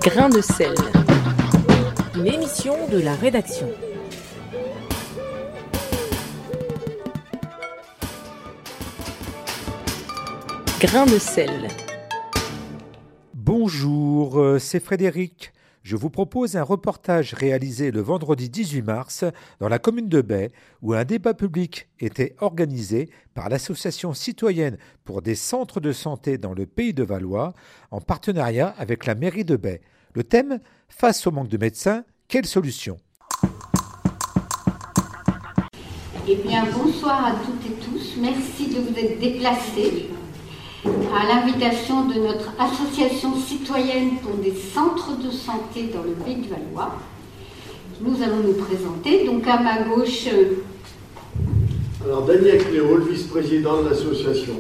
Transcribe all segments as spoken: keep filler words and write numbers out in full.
Grain de sel, une émission de la rédaction. Grain de sel. Bonjour, c'est Frédéric. Je vous propose un reportage réalisé le vendredi dix-huit mars dans la commune de Bay, où un débat public était organisé par l'association citoyenne pour des centres de santé dans le Pays de Valois, en partenariat avec la mairie de Bay. Le thème, face au manque de médecins, quelle solution ? Eh bien, bonsoir à toutes et tous. Merci de vous être déplacés à l'invitation de notre association citoyenne pour des centres de santé dans le Pays de Valois. Nous allons nous présenter. Donc à ma gauche... Alors Daniel Cléo, le vice-président de l'association.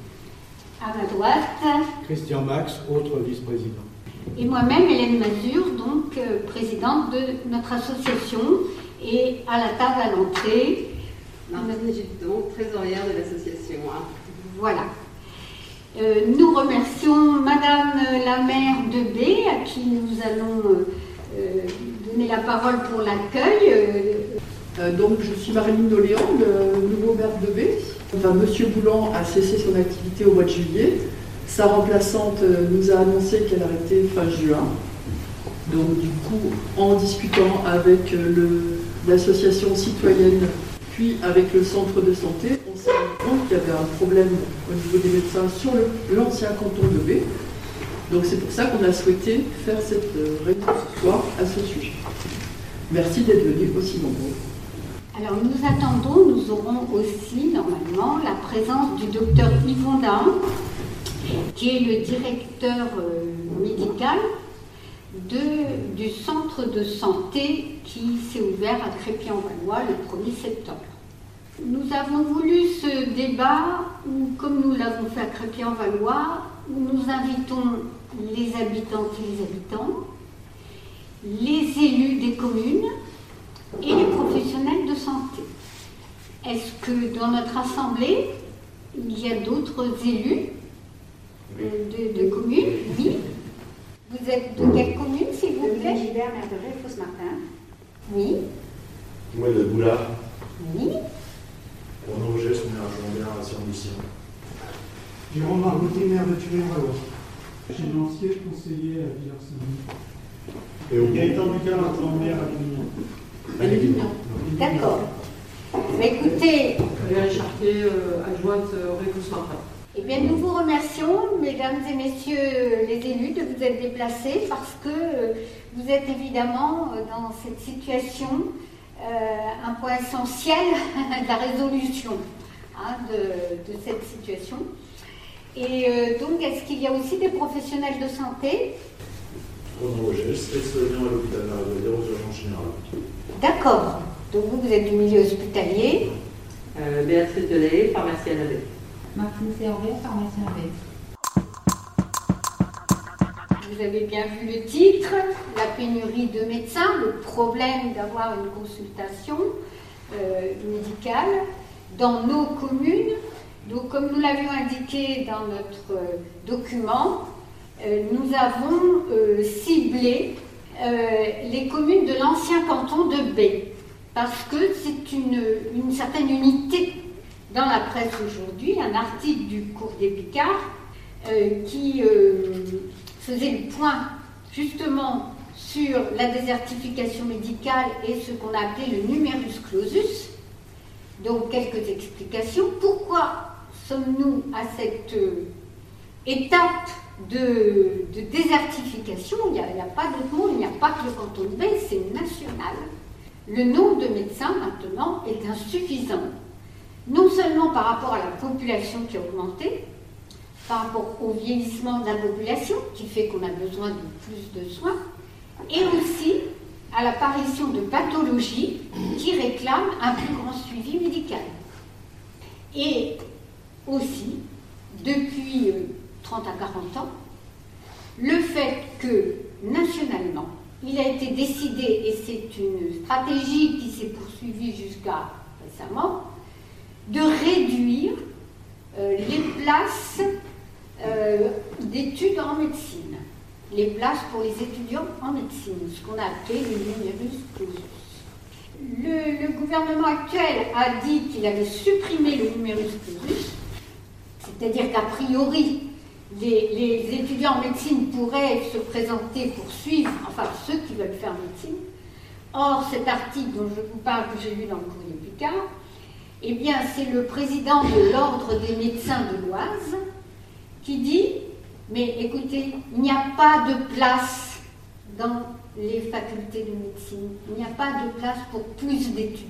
À ma droite... Christian Max, autre vice-président. Et moi-même, Hélène Mazur, donc euh, présidente de notre association. Et à la table à l'entrée... Martine Gilton, trésorière de l'association. Hein. Voilà. Euh, nous remercions Madame la maire de Bay, à qui nous allons euh, donner la parole pour l'accueil. Euh, euh, donc, je suis Marilyn Doléan, le nouveau maire de Bay. Enfin, Monsieur Boulan a cessé son activité au mois de juillet. Sa remplaçante euh, nous a annoncé qu'elle arrêtait fin juin. Donc, du coup, en discutant avec euh, le, l'association citoyenne, puis avec le centre de santé, on s'est rendu compte qu'il y avait un problème au niveau des médecins sur le, l'ancien canton de Bay. Donc c'est pour ça qu'on a souhaité faire cette réunion ce soir à ce sujet. Merci d'être venus aussi nombreux. Alors nous attendons, nous aurons aussi normalement la présence du docteur Yvon Dain, qui est le directeur euh, médical de, du centre de santé qui s'est ouvert à Crépy-en-Valois le premier septembre. Nous avons voulu ce débat, où, comme nous l'avons fait à Crépy-en-Valois, où nous invitons les habitantes et les habitants, les élus des communes et les professionnels de santé. Est-ce que dans notre assemblée, il y a d'autres élus de, de communes ? Oui. Vous êtes de quelle commune, s'il vous plaît ? Gilbert, maire de Ré, Fos-Martin. Oui. Moi, de Boulard. Oui. Pour nos Roger, on est à Jean-Bert à Saint-Lucien. Jérôme Margotti, maire de Turin-Valois. J'ai l'ancien conseiller à Villars-Saint-Denis. Et au Gaëtan Ducal, en maire à Avignon. Avignon. D'accord. Mais écoutez. Léa Chartier, euh, adjointe euh, Ré Fos-Martin. Eh bien, nous vous remercions, mesdames et messieurs les élus, de vous être déplacés parce que vous êtes évidemment dans cette situation euh, un point essentiel de la résolution hein, de, de cette situation. Et euh, donc, est-ce qu'il y a aussi des professionnels de santé ? Renaud Roger, aide-soignant à l'hôpital Marie-Valère aux urgences générales. D'accord. Donc, vous, vous êtes du milieu hospitalier. Euh, Béatrice Delay, pharmacienne à Bay. Martine Servet, pharmacien à Bay. Vous avez bien vu le titre, la pénurie de médecins, le problème d'avoir une consultation euh, médicale dans nos communes. Donc, comme nous l'avions indiqué dans notre euh, document, euh, nous avons euh, ciblé euh, les communes de l'ancien canton de Bay, parce que c'est une, une certaine unité. Dans la presse aujourd'hui, un article du Courrier Picard euh, qui euh, faisait le point justement sur la désertification médicale et ce qu'on a appelé le numerus clausus. Donc quelques explications. Pourquoi sommes-nous à cette euh, étape de, de désertification ? Il n'y a, a pas d'autre mot, il n'y a pas que le canton de Bay, c'est national. Le nombre de médecins maintenant est insuffisant. Non seulement par rapport à la population qui a augmenté, par rapport au vieillissement de la population qui fait qu'on a besoin de plus de soins, et aussi à l'apparition de pathologies qui réclament un plus grand suivi médical. Et aussi, depuis trente à quarante ans, le fait que nationalement, il a été décidé, et c'est une stratégie qui s'est poursuivie jusqu'à récemment, de réduire euh, les places euh, d'études en médecine. les places pour les étudiants en médecine, ce qu'on a appelé le numerus clausus. Le, le gouvernement actuel a dit qu'il avait supprimé le numerus clausus, c'est-à-dire qu'à priori, les, les étudiants en médecine pourraient se présenter pour suivre, enfin ceux qui veulent faire médecine. Or, cet article dont je vous parle, que j'ai lu dans le Courrier Picard, eh bien, c'est le président de l'Ordre des médecins de l'Oise qui dit « Mais écoutez, il n'y a pas de place dans les facultés de médecine, il n'y a pas de place pour plus d'étudiants. »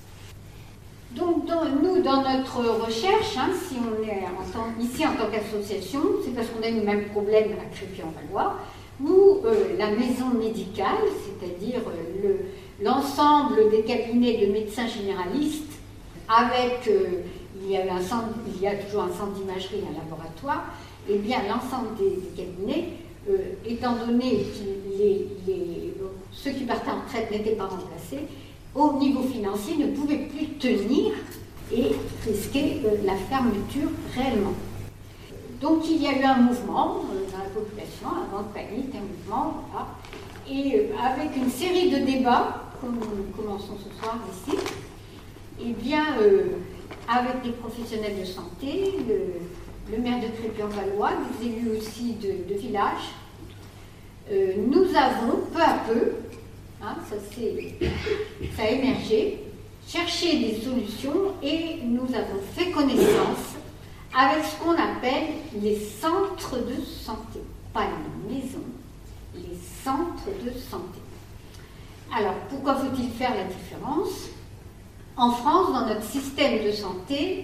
Donc, dans, nous, dans notre recherche, hein, si on est en tant, ici en tant qu'association, c'est parce qu'on a eu le même problème à Crépy-en-Valois, où euh, la maison médicale, c'est-à-dire euh, le, l'ensemble des cabinets de médecins généralistes, avec, euh, il, y avait un centre, il y a toujours un centre d'imagerie et un laboratoire, et bien l'ensemble des, des cabinets, euh, étant donné que les, les, ceux qui partaient en retraite n'étaient pas remplacés, au niveau financier ne pouvaient plus tenir et risquer euh, la fermeture réellement. Donc il y a eu un mouvement euh, dans la population, un vent de panique, un mouvement, voilà. Et euh, avec une série de débats, comme nous commençons ce soir ici, et bien euh, avec des professionnels de santé, le, le maire de Crépy-en-Valois, des élus aussi de, de village, euh, nous avons peu à peu, hein, ça, ça a émergé, cherché des solutions et nous avons fait connaissance avec ce qu'on appelle les centres de santé, pas les maisons, les centres de santé. Alors, pourquoi faut-il faire la différence ? En France, dans notre système de santé,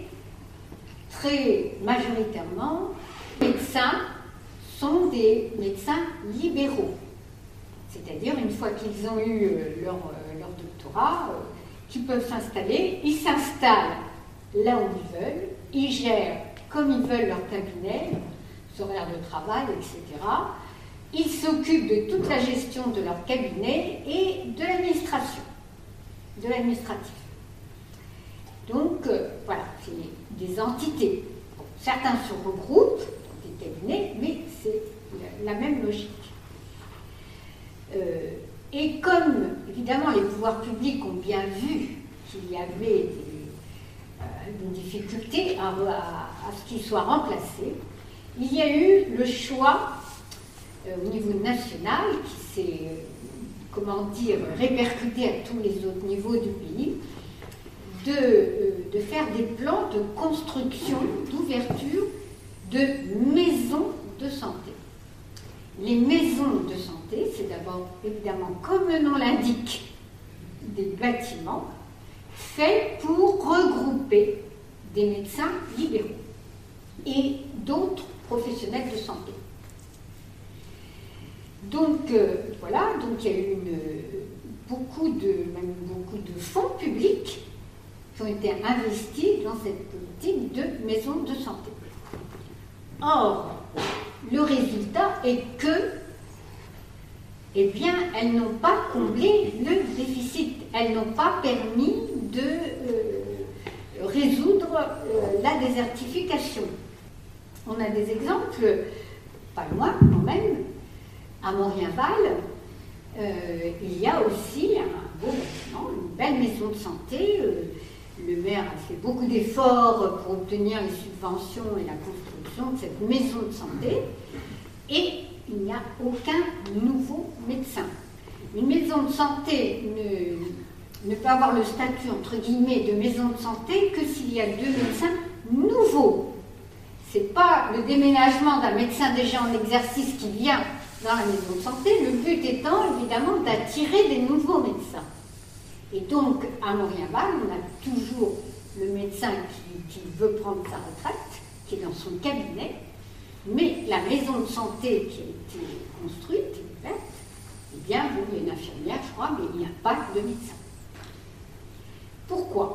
très majoritairement, les médecins sont des médecins libéraux. C'est-à-dire, une fois qu'ils ont eu leur, leur doctorat, euh, qu'ils peuvent s'installer, ils s'installent là où ils veulent, ils gèrent comme ils veulent leur cabinet, leurs horaires de travail, et cetera. Ils s'occupent de toute la gestion de leur cabinet et de l'administration, de l'administratif. Donc, euh, voilà, c'est des entités. Bon, certains se regroupent dans des cabinets, mais c'est la, la même logique. Euh, et comme, évidemment, les pouvoirs publics ont bien vu qu'il y avait des, euh, des difficultés à, à, à ce qu'ils soient remplacés, il y a eu le choix euh, au niveau national qui s'est, euh, comment dire, répercuté à tous les autres niveaux du pays, de, euh, de faire des plans de construction, d'ouverture de maisons de santé. Les maisons de santé, c'est d'abord, évidemment, comme le nom l'indique, des bâtiments faits pour regrouper des médecins libéraux et d'autres professionnels de santé. Donc, euh, voilà, donc il y a eu une, beaucoup, de, même beaucoup de fonds publics qui ont été investis dans cette politique de maisons de santé. Or, le résultat est que, eh bien, elles n'ont pas comblé le déficit, elles n'ont pas permis de euh, résoudre euh, la désertification. On a des exemples, pas loin quand même, à Morienval, euh, il y a aussi un beau bâtiment, une belle maison de santé. Euh, le maire a fait beaucoup d'efforts pour obtenir les subventions et la construction de cette maison de santé. Et il n'y a aucun nouveau médecin. Une maison de santé ne, ne peut avoir le statut, entre guillemets, de maison de santé que s'il y a deux médecins nouveaux. Ce n'est pas le déménagement d'un médecin déjà en exercice qui vient dans la maison de santé, le but étant évidemment d'attirer des nouveaux médecins. Et donc, à Morienval, on a toujours le médecin qui, qui veut prendre sa retraite, qui est dans son cabinet, mais la maison de santé qui a été construite, faite, eh bien, il y a une infirmière, je crois, mais il n'y a pas de médecin. Pourquoi ?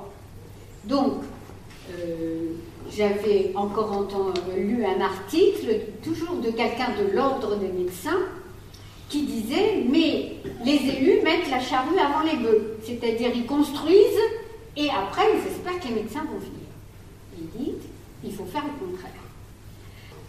Donc, euh, j'avais encore entendu, lu un article, toujours de quelqu'un de l'ordre des médecins, qui disait, mais les élus mettent la charrue avant les bœufs, c'est-à-dire ils construisent et après ils espèrent que les médecins vont venir. Il dit, il faut faire le contraire.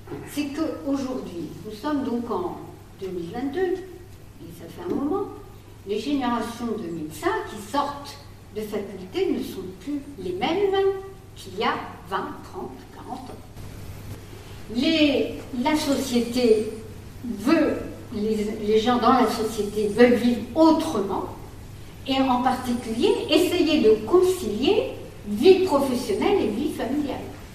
c'est qu'aujourd'hui, nous sommes donc en deux mille vingt-deux, et ça fait un moment, les générations de médecins qui sortent de faculté ne sont plus les mêmes qu'il y a vingt, trente, quarante ans. Les, la société veut, les, les gens dans la société veulent vivre autrement, et en particulier essayer de concilier vie professionnelle et vie familiale.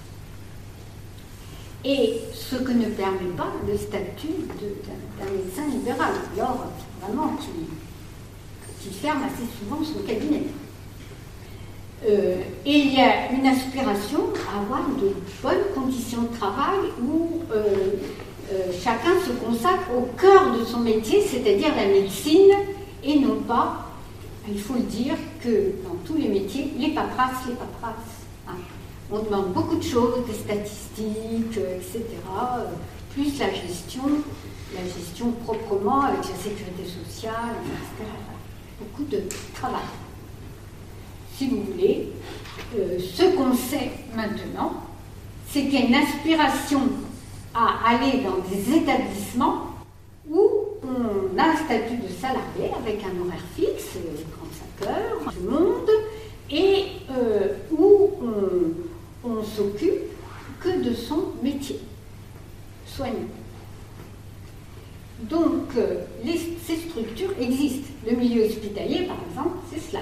Et ce que ne permet pas le statut d'un médecin libéral, alors vraiment qui, qui ferme assez souvent son cabinet. Euh, et il y a une aspiration à avoir de bonnes conditions de travail où euh, euh, chacun se consacre au cœur de son métier, c'est-à-dire la médecine, et non pas, il faut le dire, que dans tous les métiers, les paperasses, les paperasses. Hein. On demande beaucoup de choses, des statistiques, et cetera, euh, plus la gestion, la gestion proprement avec la sécurité sociale, et cetera. Beaucoup de travail. Si vous voulez, euh, ce qu'on sait maintenant, c'est qu'il y a une aspiration à aller dans des établissements où on a un statut de salarié avec un horaire fixe, trente-cinq heures, tout le monde, et euh, où on, on s'occupe que de son métier, soignant. Donc, euh, les, ces structures existent. Le milieu hospitalier, par exemple, c'est cela.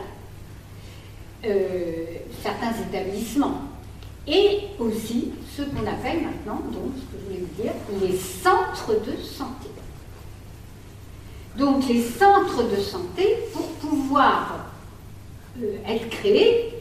Euh, certains établissements. Et aussi ce qu'on appelle maintenant, donc, ce que je voulais vous dire, les centres de santé. Donc, les centres de santé, pour pouvoir euh, être créés,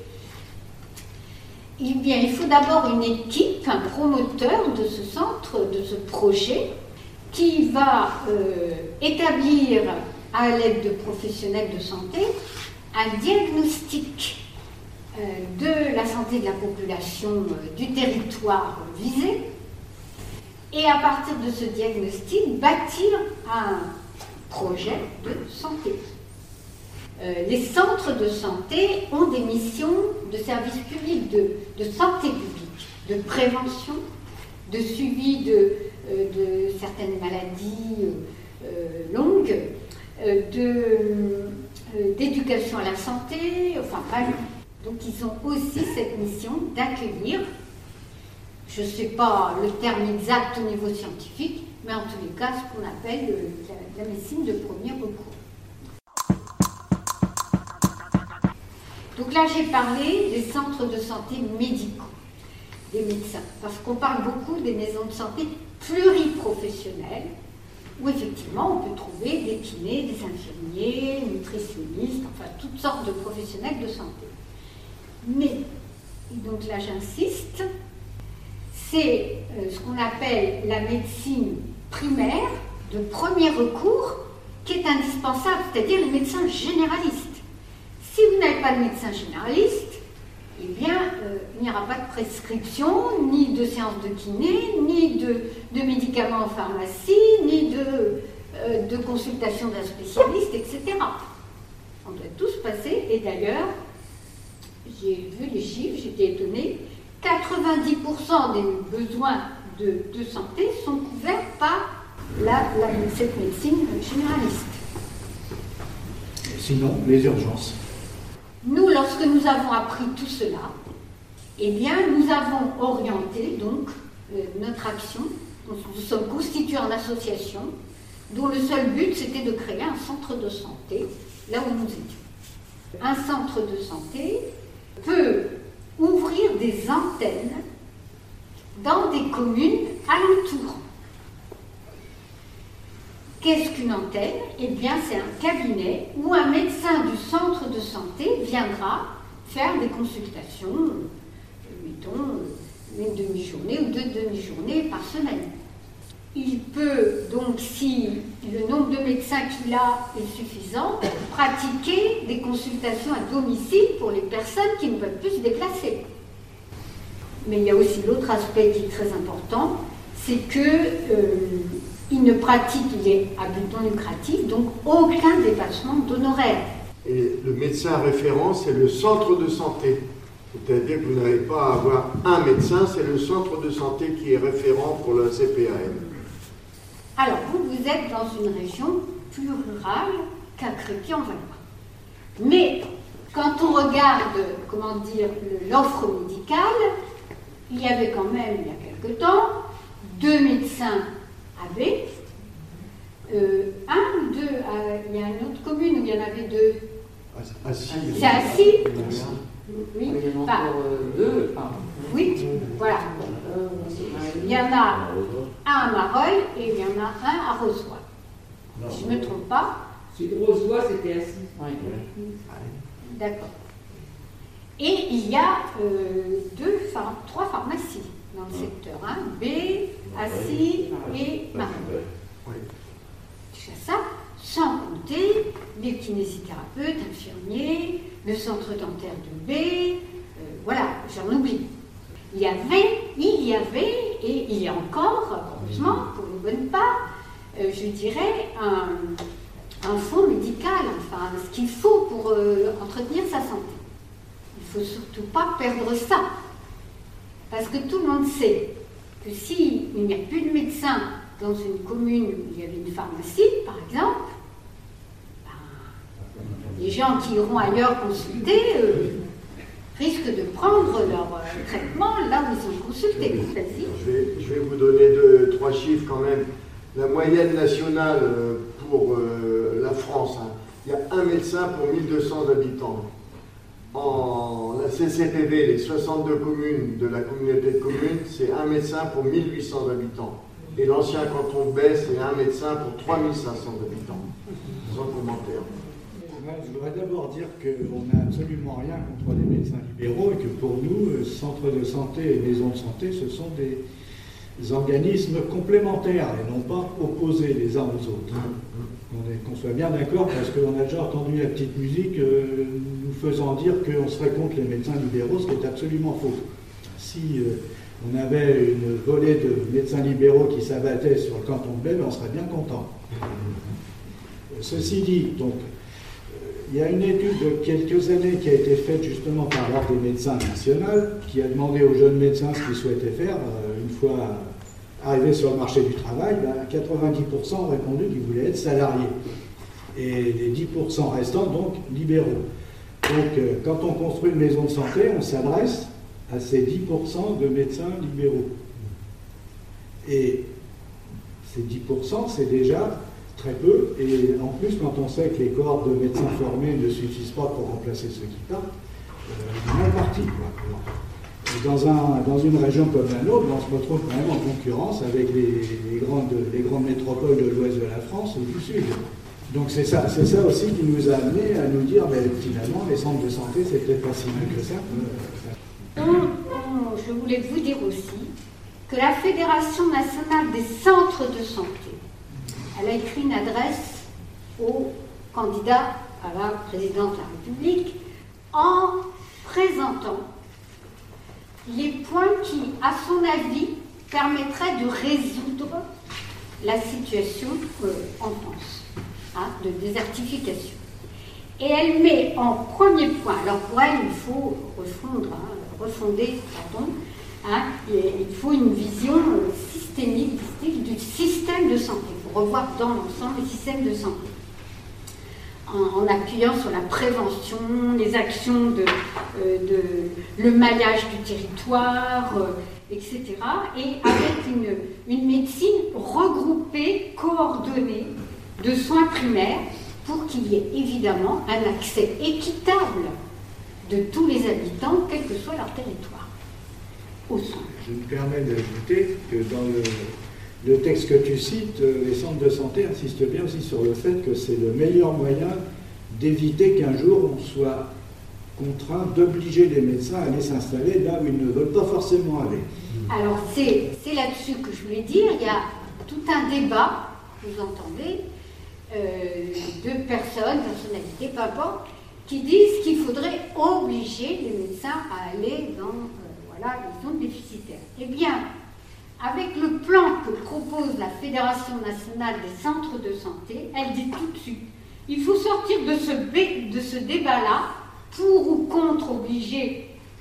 eh bien, il faut d'abord une équipe, un promoteur de ce centre, de ce projet, qui va euh, établir, à l'aide de professionnels de santé, un diagnostic euh, de la santé de la population euh, du territoire visé, et à partir de ce diagnostic, bâtir un projet de santé. Euh, les centres de santé ont des missions de service public, de, de santé publique, de prévention, de suivi de, euh, de certaines maladies euh, longues, euh, de, euh, d'éducation à la santé, enfin bref. Donc ils ont aussi cette mission d'accueillir, je ne sais pas le terme exact au niveau scientifique, mais en tous les cas ce qu'on appelle euh, la, la médecine de premier recours. Donc là j'ai parlé des centres de santé médicaux, des médecins, parce qu'on parle beaucoup des maisons de santé pluriprofessionnelles, où effectivement on peut trouver des kinés, des infirmiers, nutritionnistes, enfin toutes sortes de professionnels de santé. Mais, donc là j'insiste, c'est euh, ce qu'on appelle la médecine primaire de premier recours qui est indispensable, c'est-à-dire les médecins généralistes. Si vous n'avez pas de médecin généraliste, eh bien, euh, il n'y aura pas de prescription, ni de séance de kiné, ni de, de médicaments en pharmacie, ni de, euh, de consultation d'un spécialiste, et cetera. On doit tout se passer, et d'ailleurs, j'ai vu les chiffres, j'étais étonnée, quatre-vingt-dix pour cent des besoins de, de santé sont couverts par la, la, cette médecine généraliste. Sinon, les urgences. Nous, lorsque nous avons appris tout cela, eh bien, nous avons orienté donc euh, notre action. Donc, nous sommes constitués en association, dont le seul but c'était de créer un centre de santé là où nous étions. Un centre de santé peut ouvrir des antennes dans des communes alentour. Qu'est-ce qu'une antenne? Eh bien, c'est un cabinet où un médecin du centre de santé viendra faire des consultations, mettons, une demi-journée ou deux demi-journées par semaine. Il peut donc, si le nombre de médecins qu'il a est suffisant, pratiquer des consultations à domicile pour les personnes qui ne peuvent plus se déplacer. Mais il y a aussi l'autre aspect qui est très important, c'est que euh, il ne pratique, il est à but non lucratif, donc aucun dépassement d'honoraires. Et le médecin référent, c'est le centre de santé. C'est-à-dire que vous n'avez pas à avoir un médecin, c'est le centre de santé qui est référent pour le C P A M. Alors, vous, vous êtes dans une région plus rurale qu'à Crépy-en-Valois. Mais, quand on regarde, comment dire, l'offre médicale, il y avait quand même, il y a quelque temps, deux médecins à B, euh, un ou deux, euh, il y a une autre commune où il y en avait deux. Assis. C'est Assis. Oui, Il y en a enfin, encore deux. Enfin, oui, voilà. Il y en a un à Mareuil et il y en a un à Rozoy. Si je ne me trompe pas. Celui de Rozoy, c'était Assis. Oui. D'accord. Et il y a euh, deux, phar- trois pharmacies dans le secteur. Hein, B, Assis et Mareuil. Déjà ça, sans compter les kinésithérapeutes, infirmiers, le centre dentaire de B, euh, voilà, j'en oublie. Il y avait, il y avait, et il y a encore, heureusement, pour une bonne part, euh, je dirais, un, un fonds médical, enfin, ce qu'il faut pour euh, entretenir sa santé. Il ne faut surtout pas perdre ça. Parce que tout le monde sait que s'il n'y a plus de médecin dans une commune où il y avait une pharmacie, par exemple, ben, les gens qui iront ailleurs consulter euh, risquent de prendre leur euh, traitement là où ils sont consultés. Vas-y. Je vais, je vais vous donner deux, trois chiffres quand même. La moyenne nationale euh, pour euh, la France, hein, il y a un médecin pour mille deux cents habitants. En la C C P V, les soixante-deux communes de la communauté de communes, c'est un médecin pour mille huit cents habitants. Et l'ancien canton de Baie, c'est un médecin pour trois mille cinq cents habitants. Sans commentaire. Je voudrais d'abord dire qu'on n'a absolument rien contre les médecins libéraux et que pour nous, centres de santé et maisons de santé, ce sont des organismes complémentaires et non pas opposés les uns aux autres. Qu'on soit bien d'accord, parce qu'on a déjà entendu la petite musique euh, nous faisant dire qu'on serait contre les médecins libéraux, ce qui est absolument faux. Si euh, on avait une volée de médecins libéraux qui s'abattaient sur le canton de Baie, on serait bien content. Ceci dit, donc, il y a une étude de quelques années qui a été faite justement par l'Ordre des médecins national, qui a demandé aux jeunes médecins ce qu'ils souhaitaient faire. Une fois arrivés sur le marché du travail, ben, quatre-vingt-dix pour cent ont répondu qu'ils voulaient être salariés. Et les dix pour cent restants, donc, libéraux. Donc, quand on construit une maison de santé, on s'adresse à ces dix pour cent de médecins libéraux. Et ces dix pour cent, c'est déjà très peu, et en plus, quand on sait que les cohortes de médecins formés ne suffisent pas pour remplacer ceux qui partent, euh, il est mal parti. Quoi. Dans, un, dans une région comme la nôtre, on se retrouve quand même en concurrence avec les, les, grandes, les grandes métropoles de l'ouest de la France ou du sud. Donc c'est ça, c'est ça aussi qui nous a amené à nous dire, ben, finalement, les centres de santé, c'est peut-être pas si mal que ça. Donc, je voulais vous dire aussi que la Fédération nationale des centres de santé, elle a écrit une adresse au candidat à la présidence de la République en présentant les points qui, à son avis, permettraient de résoudre la situation euh, en France, hein, de désertification. Et elle met en premier point, alors pour elle, il faut refondre, hein, refonder, pardon, hein, il faut une vision systémique du système de santé. Il faut revoir dans l'ensemble le système de santé. En, en appuyant sur la prévention, les actions de, euh, de le maillage du territoire, euh, et cetera. Et avec une, une médecine regroupée, coordonnée de soins primaires pour qu'il y ait évidemment un accès équitable de tous les habitants, quel que soit leur territoire, aux soins. Je me permets d'ajouter que dans le, le texte que tu cites, les centres de santé insistent bien aussi sur le fait que c'est le meilleur moyen d'éviter qu'un jour on soit contraint d'obliger les médecins à aller s'installer là où ils ne veulent pas forcément aller. Alors c'est, c'est là-dessus que je voulais dire, il y a tout un débat, vous entendez, euh, de personnes, personnalités, peu importe, qui disent qu'il faudrait obliger les médecins à aller dans euh, voilà, les zones déficitaires. Eh bien, avec le plan que propose la Fédération nationale des centres de santé, elle dit tout de suite, il faut sortir de ce, de ce débat-là, pour ou contre obliger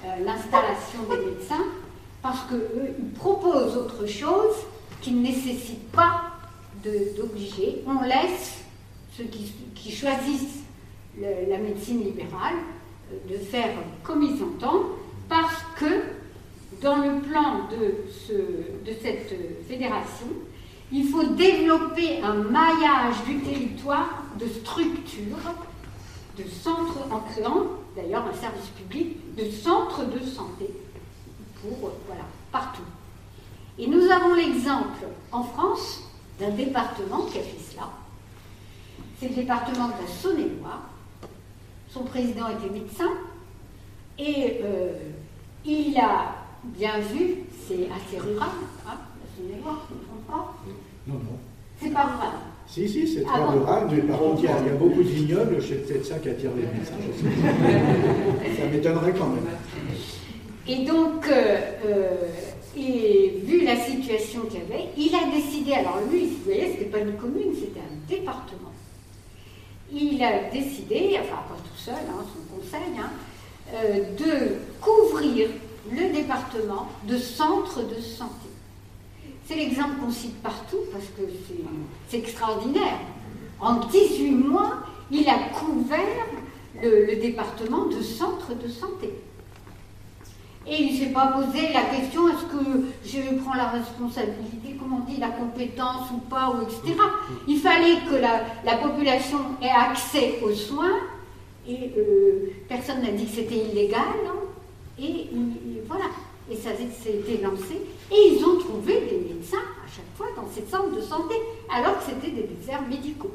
euh, l'installation des médecins, parce qu'eux, ils proposent autre chose qui ne nécessite pas d'obliger. On laisse ceux qui, qui choisissent le, la médecine libérale euh, de faire comme ils entendent, parce que dans le plan de, ce, de cette fédération, il faut développer un maillage du territoire de structures, de centres, en créant d'ailleurs un service public de centres de santé pour, euh, voilà, partout. Et nous avons l'exemple en France d'un département qui a fait cela. C'est le département de la Saône-et-Loire. Son président était médecin et euh, il a bien vu, c'est assez rural, hein, la Saône-et-Loire, je ne me trompe pas. Non, non. C'est pas rural. Si, si, c'est très Ah bon. rural, mais par contre, il y, a, il y a beaucoup de vignobles, c'est peut-être ça qui attire les médecins, je sais pas. Ça m'étonnerait quand même. Et donc, euh, euh, et vu la situation qu'il y avait, il a décidé, alors lui, vous voyez, ce n'était pas une commune, c'était un département. Il a décidé, enfin pas tout seul, hein, son conseil, hein, euh, de couvrir le département de centres de santé. C'est l'exemple qu'on cite partout parce que c'est extraordinaire. En dix-huit mois, il a couvert le, le département de centres de santé. Et il ne s'est pas posé la question, est-ce que je prends la responsabilité, comment on dit, la compétence ou pas, ou et cetera. Il fallait que la, la population ait accès aux soins, et euh, personne n'a dit que c'était illégal, hein, et, et voilà. Et ça s'est été lancé, et ils ont trouvé des médecins à chaque fois dans ces centres de santé, alors que c'était des déserts médicaux.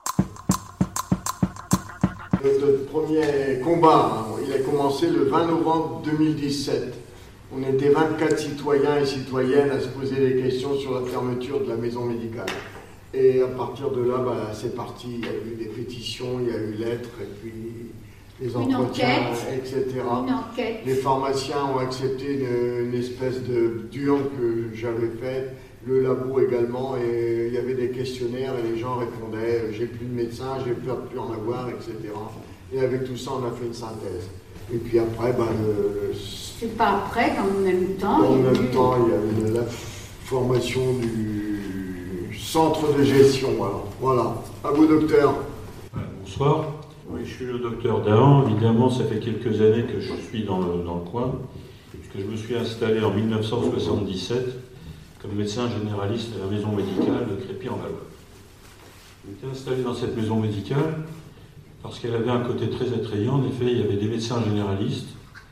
Notre premier combat, hein, il a commencé le vingt novembre deux mille dix-sept. On était vingt-quatre citoyens et citoyennes à se poser des questions sur la fermeture de la maison médicale. Et à partir de là, bah, c'est parti. Il y a eu des pétitions, il y a eu lettres, et puis les entretiens, et cetera. Une enquête. Les pharmaciens ont accepté une, une espèce de d'urne que j'avais faite, le labo également, et il y avait des questionnaires et les gens répondaient « j'ai plus de médecin, j'ai peur de plus en avoir », et cetera. Et avec tout ça, on a fait une synthèse. Et puis après, bah, le... c'est pas après, dans le même temps. Dans le même eu... temps, il y a eu la formation du centre de gestion. Alors, voilà. À vous, docteur. Bonsoir. Oui, je suis le docteur Dahan. Évidemment, ça fait quelques années que je suis dans le, dans le coin, puisque je me suis installé en mille neuf cent soixante-dix-sept comme médecin généraliste à la maison médicale de Crépy-en-Valois. J'étais installé dans cette maison médicale parce qu'elle avait un côté très attrayant. En effet, il y avait des médecins généralistes.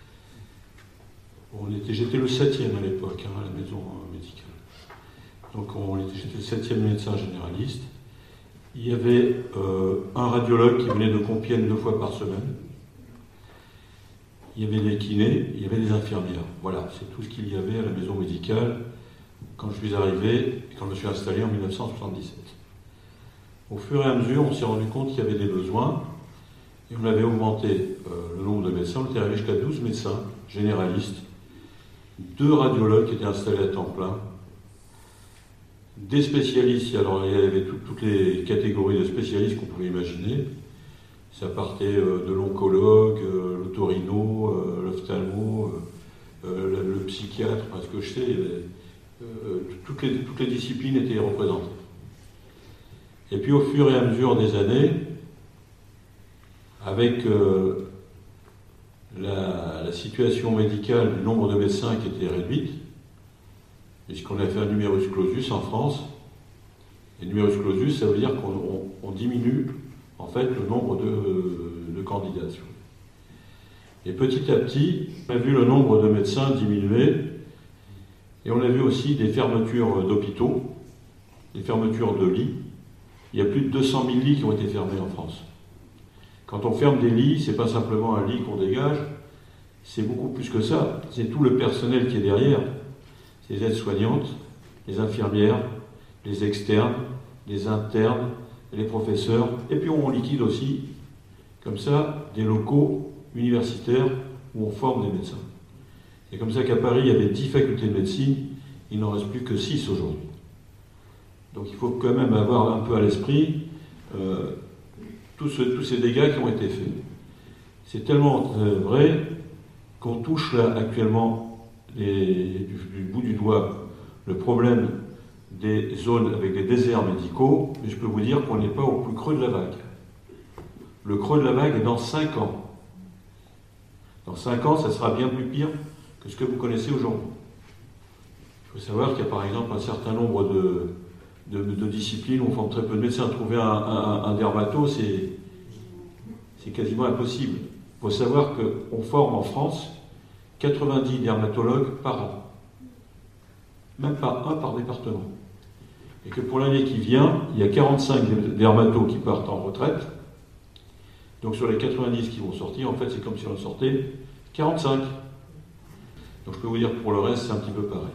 On était, j'étais le septième à l'époque, hein, à la maison médicale. Donc on était, j'étais le septième médecin généraliste. Il y avait euh, un radiologue qui venait de Compiègne deux fois par semaine. Il y avait des kinés, il y avait des infirmières. Voilà, c'est tout ce qu'il y avait à la maison médicale quand je suis arrivé et quand je me suis installé en mille neuf cent soixante-dix-sept. Au fur et à mesure, on s'est rendu compte qu'il y avait des besoins et on avait augmenté euh, le nombre de médecins. On était arrivé jusqu'à douze médecins généralistes, deux radiologues qui étaient installés à temps plein, des spécialistes. Alors il y avait tout, toutes les catégories de spécialistes qu'on pouvait imaginer. Ça partait euh, de l'oncologue, euh, l'otorino, euh, l'ophtalmo, euh, euh, le, le psychiatre, parce que je sais, il y avait, euh, toutes, les, toutes les disciplines étaient représentées. Et puis au fur et à mesure des années, avec euh, la, la situation médicale du nombre de médecins qui était réduite, puisqu'on a fait un numerus clausus en France, et numerus clausus, ça veut dire qu'on on, on diminue en fait le nombre de, de candidatures. Et petit à petit, on a vu le nombre de médecins diminuer, et on a vu aussi des fermetures d'hôpitaux, des fermetures de lits. Il y a plus de deux cent mille lits qui ont été fermés en France. Quand on ferme des lits, c'est pas simplement un lit qu'on dégage, c'est beaucoup plus que ça. C'est tout le personnel qui est derrière. C'est les aides-soignantes, les infirmières, les externes, les internes, les professeurs, et puis on liquide aussi, comme ça, des locaux universitaires où on forme des médecins. C'est comme ça qu'à Paris, il y avait dix facultés de médecine, il n'en reste plus que six aujourd'hui. Donc il faut quand même avoir un peu à l'esprit euh, tous, ce, tous ces dégâts qui ont été faits. C'est tellement euh, vrai qu'on touche là actuellement les, du, du bout du doigt le problème des zones avec des déserts médicaux, mais je peux vous dire qu'on n'est pas au plus creux de la vague. Le creux de la vague est dans cinq ans. Dans cinq ans, ça sera bien plus pire que ce que vous connaissez aujourd'hui. Il faut savoir qu'il y a par exemple un certain nombre de, de, de disciplines où on forme très peu de médecins. Trouver un, un, un dermato, c'est, c'est quasiment impossible. Il faut savoir qu'on forme en France quatre-vingt-dix dermatologues par an. Même pas un par département. Et que pour l'année qui vient, il y a quarante-cinq dermatos qui partent en retraite. Donc sur les quatre-vingt-dix qui vont sortir, en fait, c'est comme si on en sortait quarante-cinq. Donc je peux vous dire que pour le reste, c'est un petit peu pareil.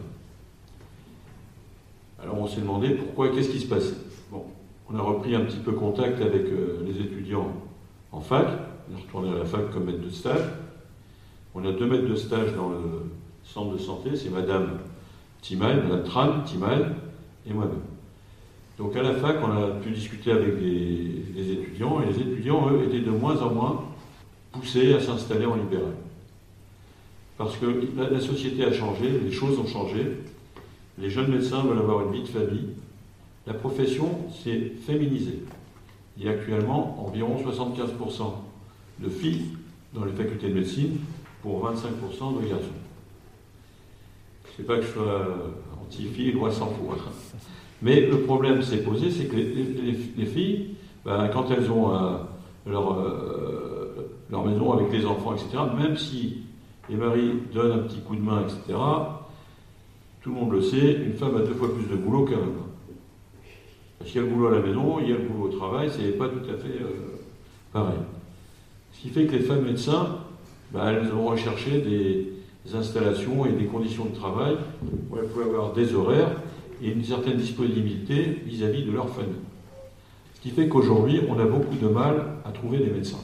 Alors on s'est demandé pourquoi, qu'est-ce qui se passait. Bon, on a repris un petit peu contact avec euh, les étudiants en fac. On est retourné à la fac comme maître de stage. On a deux maîtres de stage dans le centre de santé, c'est Madame Timael, Madame Tran, Timael et moi-même. Donc à la fac, on a pu discuter avec des, des étudiants, et les étudiants, eux, étaient de moins en moins poussés à s'installer en libéral. Parce que la, la société a changé, les choses ont changé, les jeunes médecins veulent avoir une vie de famille, la profession s'est féminisée. Il y a actuellement environ soixante-quinze pour cent de filles dans les facultés de médecine pour vingt-cinq pour cent de garçons. Je ne sais pas que je sois anti-fille, loin s'en fout. Mais le problème s'est posé, c'est que les, les, les filles, ben, quand elles ont euh, leur, euh, leur maison avec les enfants, et cetera, même si les maris donnent un petit coup de main, et cetera, tout le monde le sait, une femme a deux fois plus de boulot qu'un homme. Parce qu'il y a le boulot à la maison, il y a le boulot au travail, c'est pas tout à fait euh, pareil. Ce qui fait que les femmes médecins, ben, elles vont rechercher des, des installations et des conditions de travail où elles peuvent avoir des horaires et une certaine disponibilité vis-à-vis de leur famille. Ce qui fait qu'aujourd'hui, on a beaucoup de mal à trouver des médecins.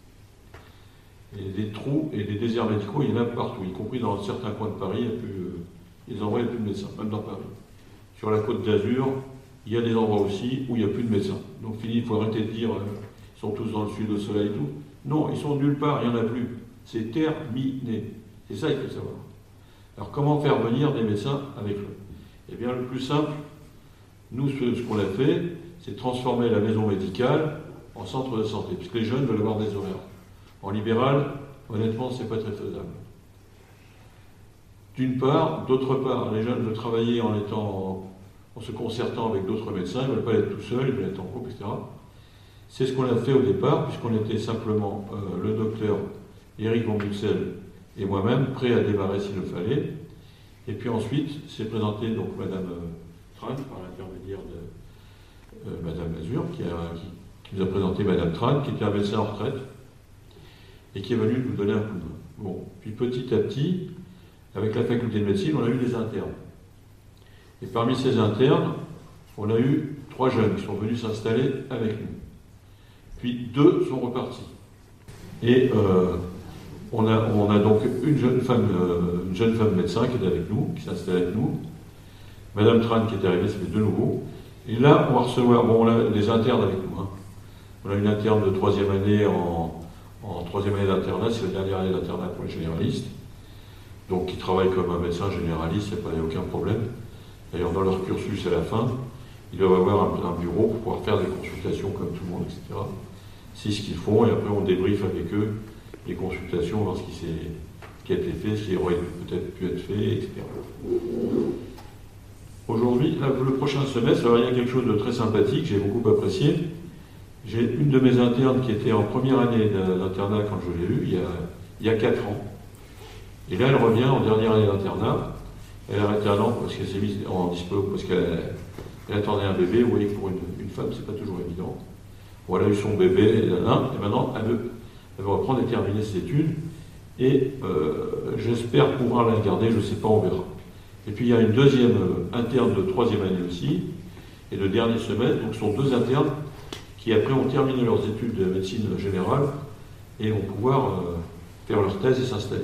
Et des trous et des déserts médicaux, il y en a partout, y compris dans certains coins de Paris, il y a plus, les endroits où il n'y a plus de médecins, même dans Paris. Sur la côte d'Azur, il y a des endroits aussi où il n'y a plus de médecins. Donc fini, il faut arrêter de dire, euh, ils sont tous dans le sud, au soleil et tout. Non, ils sont nulle part, il n'y en a plus. C'est terminé. C'est ça qu'il faut savoir. Alors comment faire venir des médecins avec eux? Eh bien, le plus simple, nous, ce, ce qu'on a fait, c'est transformer la maison médicale en centre de santé, puisque les jeunes veulent avoir des horaires. En libéral, honnêtement, c'est pas très faisable. D'une part, d'autre part, les jeunes veulent travailler en étant, en se concertant avec d'autres médecins, ils ne veulent pas être tout seuls, ils veulent être en couple, et cetera. C'est ce qu'on a fait au départ, puisqu'on était simplement euh, le docteur Éric von Buxel et moi-même, prêts à démarrer s'il le fallait. Et puis ensuite, s'est présentée donc Madame Tran, par l'intermédiaire de euh, Madame Azur, qui, a, qui, qui nous a présenté Madame Tran, qui était un médecin en retraite, et qui est venue nous donner un coup de main. Bon, puis petit à petit, avec la faculté de médecine, on a eu des internes. Et parmi ces internes, on a eu trois jeunes qui sont venus s'installer avec nous. Puis deux sont repartis. Et euh, On a, on a donc une jeune femme, euh, une jeune femme médecin qui est avec nous, qui s'installe avec nous. Madame Tran qui est arrivée, ça fait de nouveau. Et là, on va recevoir, bon, on a des internes avec nous. Hein. On a une interne de troisième année en, en troisième année d'internat, c'est la dernière année d'internat pour les généralistes. Donc, qui travaille comme un médecin généraliste, il n'y a pas aucun problème. D'ailleurs, dans leur cursus à la fin, ils doivent avoir un, un bureau pour pouvoir faire des consultations comme tout le monde, et cetera. C'est ce qu'ils font, et après on débriefe avec eux les consultations, voir ce qui, qui a été fait, ce qui aurait peut-être pu être fait, et cetera. Aujourd'hui, le prochain semestre, alors il y a quelque chose de très sympathique, j'ai beaucoup apprécié. J'ai une de mes internes qui était en première année d'internat quand je l'ai eue, il y a, il y a quatre ans. Et là, elle revient en dernière année d'internat. Elle a arrêté un an parce qu'elle s'est mise en dispo, parce qu'elle elle attendait un bébé. Vous voyez que pour une, une femme, c'est pas toujours évident. Bon, elle a eu son bébé, et, là, là, et maintenant, elle veut, elle veut reprendre et terminer ses études. Et euh, j'espère pouvoir la garder, je ne sais pas, on verra. Et puis il y a une deuxième euh, interne de troisième année aussi, et de dernier semestre. Donc ce sont deux internes qui après ont terminé leurs études de médecine générale et vont pouvoir euh, faire leur thèse et s'installer.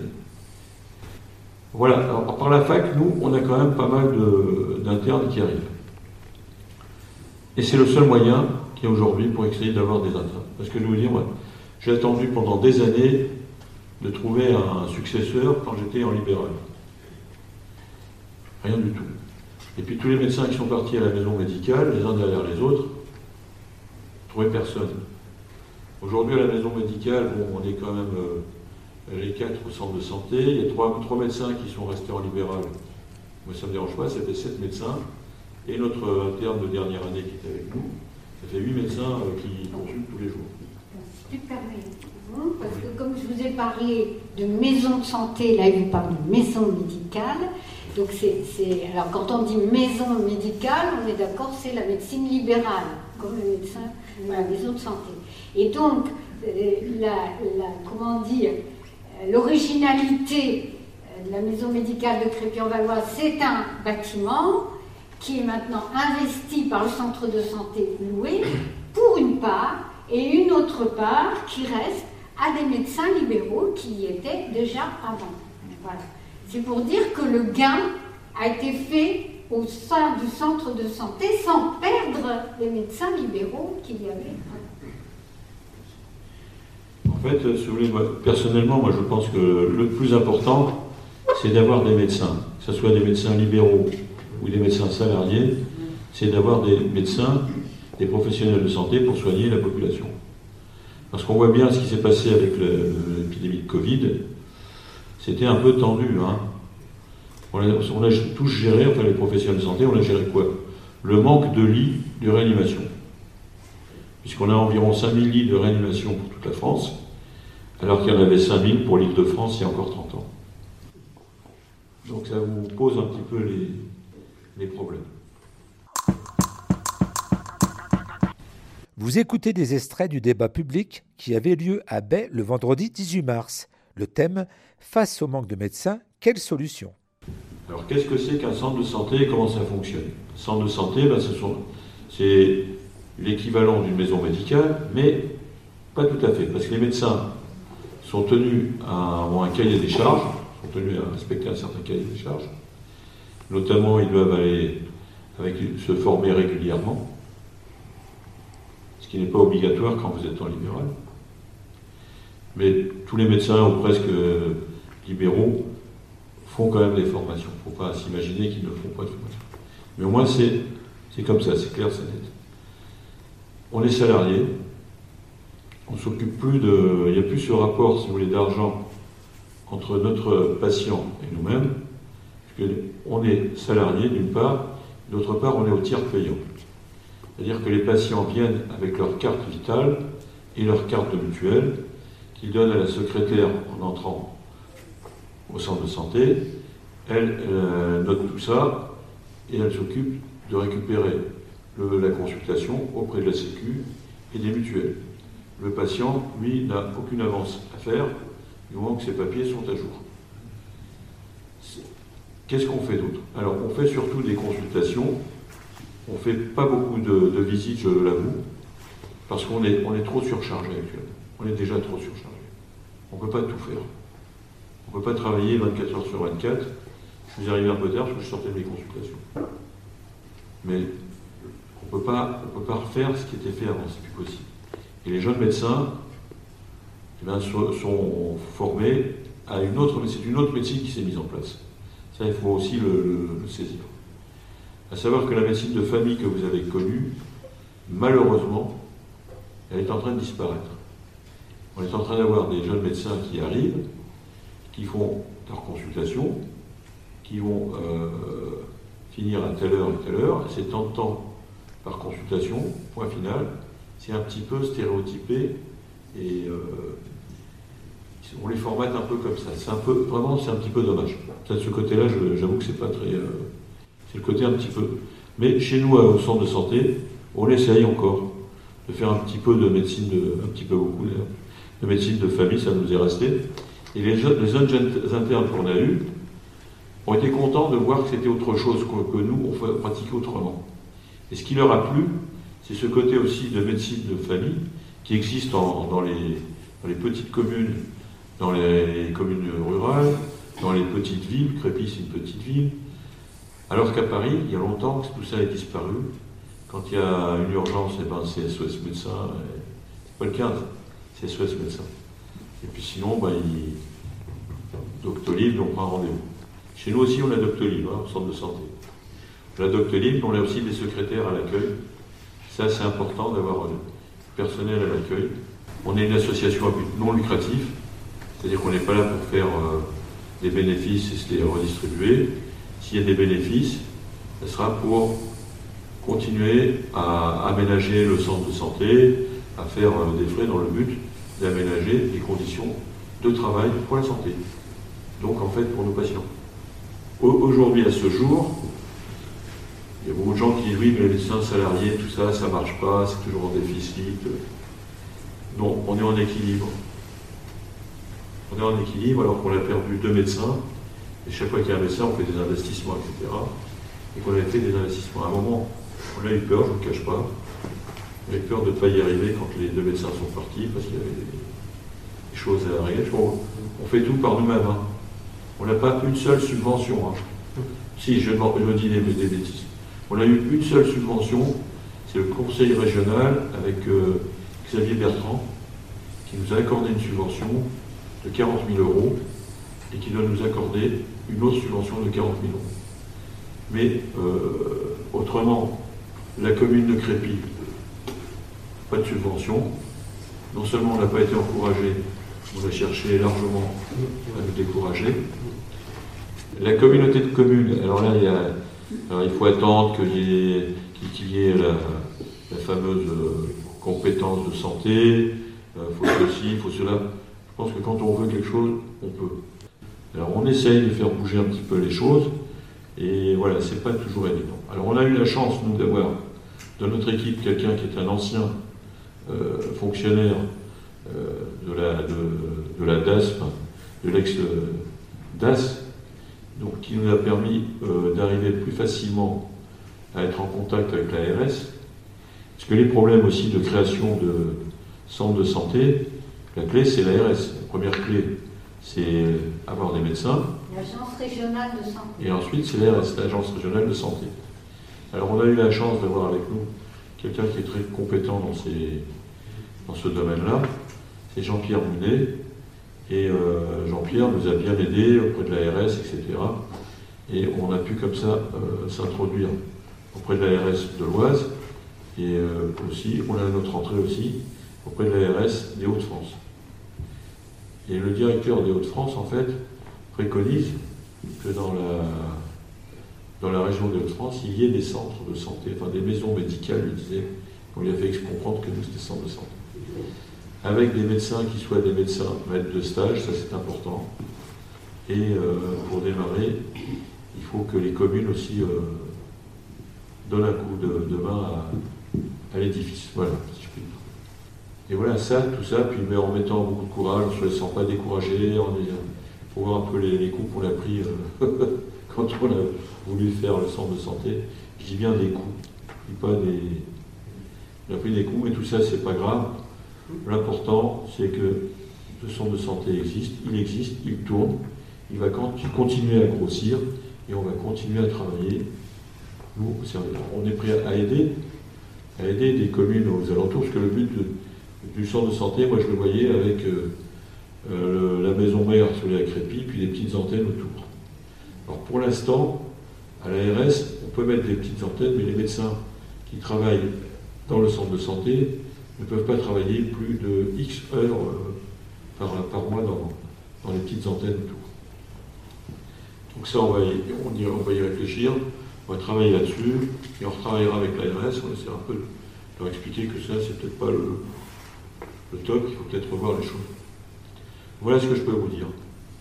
Voilà, alors par la fac, nous, on a quand même pas mal d'internes qui arrivent. Et c'est le seul moyen qu'il y a aujourd'hui pour essayer d'avoir des internes. Parce que je vais vous dire, moi, j'ai attendu pendant des années de trouver un successeur quand j'étais en libéral. Rien du tout. Et puis tous les médecins qui sont partis à la maison médicale, les uns derrière les autres, trouvaient personne. Aujourd'hui, à la maison médicale, bon, on est quand même euh, les quatre au centre de santé. Il y a trois, trois médecins qui sont restés en libéral. Moi, ça ne me dérange pas, ça fait sept médecins. Et notre interne de dernière année qui est avec nous, ça fait huit médecins euh, qui consultent tous les jours. Si tu permets, parce que comme je vous ai parlé de maison de santé, là, il vous parle de maison médicale. Donc, c'est, c'est, alors, quand on dit maison médicale, on est d'accord, c'est la médecine libérale, comme le médecin, voilà, maison de santé. Et donc, la, la, comment dire, l'originalité de la maison médicale de Crépy-en-Valois, c'est un bâtiment qui est maintenant investi par le centre de santé loué, pour une part, et une autre part qui reste à des médecins libéraux qui y étaient déjà avant. Voilà. C'est pour dire que le gain a été fait au sein du centre de santé sans perdre les médecins libéraux qu'il y avait. En fait, si vous voulez, moi, personnellement, moi je pense que le plus important, c'est d'avoir des médecins, que ce soit des médecins libéraux ou des médecins salariés, c'est d'avoir des médecins, des professionnels de santé pour soigner la population. Parce qu'on voit bien ce qui s'est passé avec le, l'épidémie de Covid, c'était un peu tendu. Hein. On, a, on a tous géré, enfin les professionnels de santé, on a géré quoi? Le manque de lits de réanimation. Puisqu'on a environ cinq mille lits de réanimation pour toute la France, alors qu'il y en avait cinq mille pour l'Île-de-France il y a encore trente ans. Donc ça vous pose un petit peu les, les problèmes. Vous écoutez des extraits du débat public qui avait lieu à Baie le vendredi dix-huit mars. Le thème « Face au manque de médecins, quelle solution ?» Alors qu'est-ce que c'est qu'un centre de santé et comment ça fonctionne? Un centre de santé, ben, ce sont, c'est l'équivalent d'une maison médicale, mais pas tout à fait, parce que les médecins sont tenus à avoir un cahier des charges, sont tenus à respecter un certain cahier des charges. Notamment, ils doivent aller avec, se former régulièrement, ce qui n'est pas obligatoire quand vous êtes en libéral. Mais tous les médecins, ou presque libéraux, font quand même des formations. Il ne faut pas s'imaginer qu'ils ne font pas de formation. Mais au moins, c'est, c'est comme ça, c'est clair, c'est net. On est salarié, on s'occupe plus de... Il n'y a plus ce rapport, si vous voulez, d'argent entre notre patient et nous-mêmes, puisqu'on est salarié d'une part, d'autre part, on est au tiers payant. C'est-à-dire que les patients viennent avec leur carte vitale et leur carte de mutuelle, qu'ils donnent à la secrétaire en entrant au centre de santé. Elle, elle note tout ça et elle s'occupe de récupérer le, la consultation auprès de la Sécu et des mutuelles. Le patient, lui, n'a aucune avance à faire du moment que ses papiers sont à jour. Qu'est-ce qu'on fait d'autre? Alors, on fait surtout des consultations. On ne fait pas beaucoup de, de visites, je l'avoue, parce qu'on est, on est trop surchargé actuellement. On est déjà trop surchargé. On ne peut pas tout faire. On ne peut pas travailler vingt-quatre heures sur vingt-quatre. Je suis arrivé un peu tard parce que je sortais de mes consultations. Mais on ne peut pas refaire ce qui était fait avant, c'est plus possible. Et les jeunes médecins eh bien, sont, sont formés à une autre, mais c'est une autre médecine qui s'est mise en place. Ça, il faut aussi le, le, le saisir. À savoir que la médecine de famille que vous avez connue, malheureusement, elle est en train de disparaître. On est en train d'avoir des jeunes médecins qui arrivent, qui font leur consultation, qui vont euh, finir à telle heure et telle heure, et c'est tant de temps par consultation, point final. C'est un petit peu stéréotypé, et euh, on les formate un peu comme ça. C'est un peu, vraiment, c'est un petit peu dommage. De ce côté-là, je, j'avoue que c'est pas très... Euh, c'est le côté un petit peu... Mais chez nous, au centre de santé, on essaye encore de faire un petit peu de médecine, de, un petit peu beaucoup d'ailleurs, de médecine de famille, ça nous est resté. Et les jeunes, les jeunes internes qu'on a eus ont été contents de voir que c'était autre chose que, que nous, on pratiquait autrement. Et ce qui leur a plu, c'est ce côté aussi de médecine de famille qui existe en, dans, les, dans les petites communes, dans les, les communes rurales, dans les petites villes. Crépy, c'est une petite ville. Alors qu'à Paris, il y a longtemps que tout ça a disparu. Quand il y a une urgence, eh ben, c'est S O S médecin. C'est pas le quinze, c'est S O S médecin. Et puis sinon, bah, il... Doctolib, on prend un rendez-vous. Chez nous aussi, on a Doctolib, hein, au centre de santé. On a Doctolib, on a aussi des secrétaires à l'accueil. Ça, c'est important d'avoir du personnel à l'accueil. On est une association à but non lucratif, c'est-à-dire qu'on n'est pas là pour faire euh, des bénéfices et se les redistribuer. S'il y a des bénéfices, ce sera pour continuer à aménager le centre de santé, à faire euh, des frais dans le but d'aménager des conditions de travail pour la santé. Donc en fait pour nos patients. Aujourd'hui, à ce jour, il y a beaucoup de gens qui disent oui, mais les médecins salariés, tout ça, ça ne marche pas, c'est toujours en déficit. Non, on est en équilibre. On est en équilibre alors qu'on a perdu deux médecins, et chaque fois qu'il y a un médecin, on fait des investissements, et cetera. Et qu'on avait fait des investissements. À un moment, on a eu peur, je ne vous le cache pas. On a eu peur de ne pas y arriver quand les deux médecins sont partis, parce qu'il y avait des choses à régler. On, on fait tout par nous-mêmes. Hein. On n'a pas une seule subvention. Hein. Si, je, je dis des, des bêtises. On a eu une seule subvention, c'est le conseil régional avec euh, Xavier Bertrand, qui nous a accordé une subvention de quarante mille euros et qui doit nous accorder une autre subvention de quarante mille euros. Mais euh, autrement, la commune de Crépy, pas de subvention. Non seulement on n'a pas été encouragé, on a cherché largement à nous décourager. La communauté de communes, alors là, il, y a, alors il faut attendre qu'il y ait, qu'il y ait la, la fameuse compétence de santé, il euh, faut ceci, il faut cela. Je pense que quand on veut quelque chose, on peut. Alors on essaye de faire bouger un petit peu les choses, et voilà, c'est pas toujours évident. Alors on a eu la chance, nous, d'avoir dans notre équipe quelqu'un qui est un ancien euh, fonctionnaire euh, de la, de, de la D A S, de l'ex-D A S, donc qui nous a permis euh, d'arriver plus facilement à être en contact avec l'A R S, parce que les problèmes aussi de création de centres de santé, la clé c'est l'A R S. La première clé c'est avoir des médecins. L'agence régionale de santé. Et ensuite c'est l'A R S, l'agence régionale de santé. Alors on a eu la chance d'avoir avec nous quelqu'un qui est très compétent dans, ces, dans ce domaine-là, c'est Jean-Pierre Mounet. Et euh, Jean-Pierre nous a bien aidés auprès de l'A R S, et cetera. Et on a pu comme ça euh, s'introduire auprès de l'A R S de l'Oise. Et euh, aussi, on a notre entrée aussi auprès de l'A R S des Hauts-de-France. Et le directeur des Hauts-de-France, en fait, préconise que dans la, dans la région des Hauts-de-France, il y ait des centres de santé, enfin des maisons médicales, il disait, on lui a fait comprendre que nous, c'était centres de santé. Avec des médecins qui soient des médecins maîtres de stage, ça c'est important. Et euh, pour démarrer, il faut que les communes aussi euh, donnent un coup de, de main à, à l'édifice. Voilà, si je puis dire. Et voilà, ça, tout ça, puis mais en mettant beaucoup de courage, on ne se sent pas découragé, on est, pour voir un peu les, les coups qu'on a pris euh, quand on a voulu faire le centre de santé. Je dis bien des coups, je dis pas des... On a pris des coups, mais tout ça, c'est pas grave. L'important, c'est que ce centre de santé existe, il existe, il tourne, il va continuer à grossir et on va continuer à travailler. Nous, on est prêt à aider, à aider des communes aux alentours, parce que le but de, du centre de santé, moi je le voyais avec euh, euh, la maison mère sur les Crépy, puis des petites antennes autour. Alors pour l'instant, à l'A R S, on peut mettre des petites antennes, mais les médecins qui travaillent dans le centre de santé ne peuvent pas travailler plus de X heures euh, par, par mois dans, dans les petites antennes autour. Donc ça, on va, y, on, y, on va y réfléchir, on va travailler là-dessus, et on retravaillera avec l'A R S, on essaie un peu de leur expliquer que ça, c'est peut-être pas le, le top, il faut peut-être revoir les choses. Voilà ce que je peux vous dire.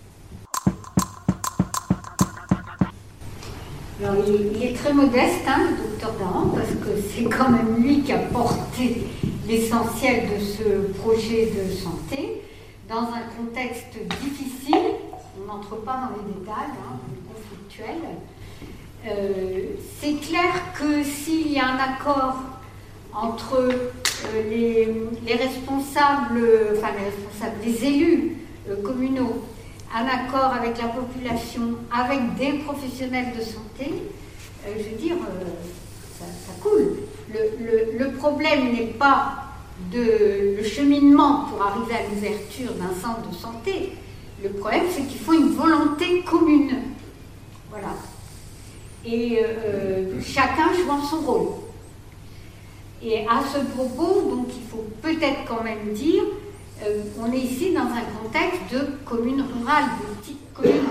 Alors, il, il est très modeste, hein, le docteur Dahan, parce que c'est quand même lui qui a porté l'essentiel de ce projet de santé dans un contexte difficile. On n'entre pas dans les détails, hein, conflictuels. Euh, c'est clair que s'il y a un accord entre euh, les, les responsables, enfin les responsables, les élus euh, communaux, un accord avec la population, avec des professionnels de santé, euh, je veux dire, euh, ça, ça coule. Le, le, le problème n'est pas de, le cheminement pour arriver à l'ouverture d'un centre de santé. Le problème, c'est qu'il faut une volonté commune. Voilà. Et euh, chacun jouant son rôle. Et à ce propos, donc, il faut peut-être quand même dire, euh, on est ici dans un contexte de commune rurale, de petite commune.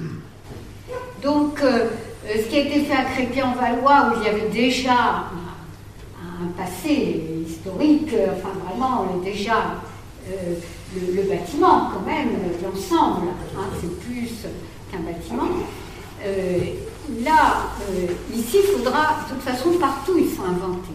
Donc, euh, ce qui a été fait à Crépy-en-Valois, où il y avait déjà un, un passé historique, euh, enfin vraiment euh, déjà euh, le, le bâtiment quand même, l'ensemble, hein, c'est plus qu'un bâtiment. Euh, là, euh, ici, il faudra, de toute façon, partout, il faut inventer.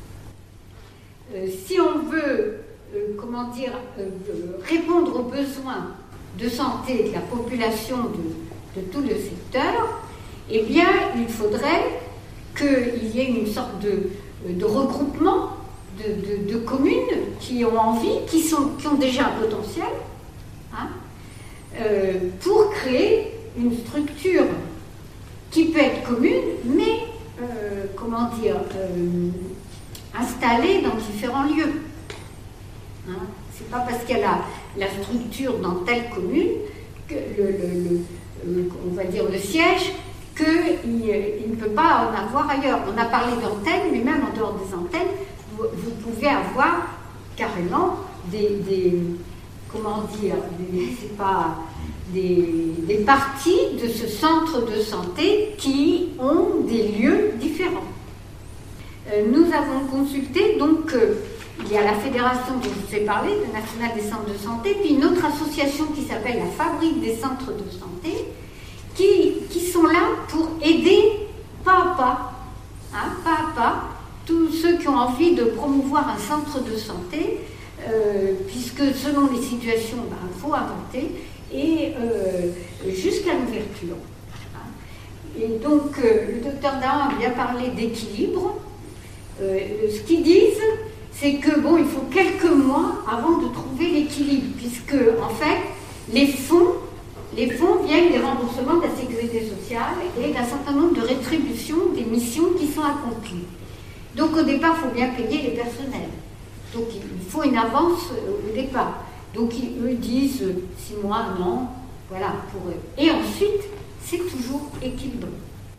Euh, si on veut, euh, comment dire, euh, répondre aux besoins de santé de la population de, de tout le secteur, eh bien, il faudrait qu'il y ait une sorte de, de regroupement de, de, de communes qui ont envie, qui, sont, qui ont déjà un potentiel, hein, euh, pour créer une structure qui peut être commune, mais, euh, comment dire, euh, installée dans différents lieux. Hein, c'est pas parce qu'il y a la, la structure dans telle commune que le, le, le, on va dire le siège, qu'il il ne peut pas en avoir ailleurs. On a parlé d'antennes, mais même en dehors des antennes, vous, vous pouvez avoir carrément des, des comment dire, des, c'est pas, des, des parties de ce centre de santé qui ont des lieux différents. Euh, nous avons consulté, donc, euh, il y a la fédération dont je vous ai parlé, le National des centres de santé, puis une autre association qui s'appelle la Fabrique des centres de santé, qui, qui sont là pour aider pas à pas, hein, pas à pas, tous ceux qui ont envie de promouvoir un centre de santé, euh, puisque selon les situations, il ben, faut inventer, et euh, jusqu'à l'ouverture. Hein. Et donc, euh, le docteur Dahan a bien parlé d'équilibre. Euh, ce qu'ils disent, c'est que bon, il faut quelques mois avant de trouver l'équilibre, puisque en fait, les fonds, les fonds viennent des remboursements de la sécurité sociale et d'un certain nombre de rétributions des missions qui sont accomplies. Donc au départ, il faut bien payer les personnels. Donc il faut une avance au départ. Donc ils, eux disent six mois, un an, voilà pour eux. Et ensuite, c'est toujours équilibré.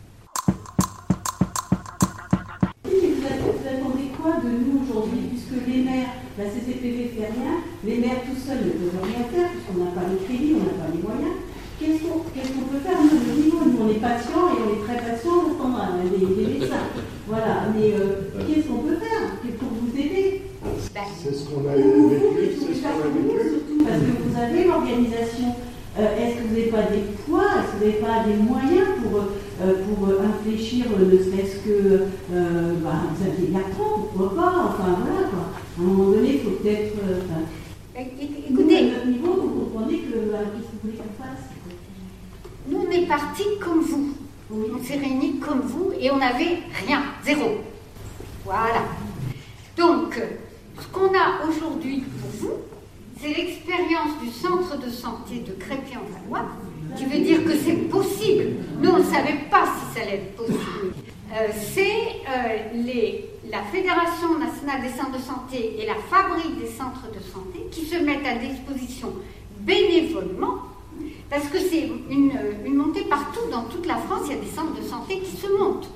Vous attendez quoi de nous aujourd'hui, puisque les maires, la C C P V fait rien, les maires tout seuls ne peuvent rien faire, puisqu'on n'a pas les crédits, on n'a pas les moyens. Qu'est-ce qu'on qu'est-ce qu'on peut faire? Nous, nous, on est patients et on est très patients, on attend des, des médecins. Voilà, mais euh, qu'est-ce qu'on peut faire pour vous aider? C'est ce qu'on a vécu, c'est ce qu'on a vécu. Parce que vous avez l'organisation. Euh, est-ce que vous n'avez pas des poids, est-ce que vous n'avez pas des moyens pour, euh, pour euh, infléchir, euh, ne serait-ce que euh, bah, Xavier Bertrand, pourquoi pas, enfin voilà quoi. À un moment donné, il faut peut-être. Euh, Écoutez, nous, à notre niveau, vous comprenez que bah, qu'est-ce que vous voulez qu'on fasse? Nous, on est partis comme vous. Oui. On s'est réunis comme vous et on n'avait rien, zéro. Voilà. Donc, ce qu'on a aujourd'hui pour vous, c'est l'expérience du centre de santé de Crépy-en-Valois, qui veut dire que c'est possible. Nous, on ne savait pas si ça allait être possible. Euh, c'est euh, les, la Fédération nationale des centres de santé et la Fabrique des centres de santé qui se mettent à disposition bénévolement, parce que c'est une, une montée partout dans toute la France, il y a des centres de santé qui se montent.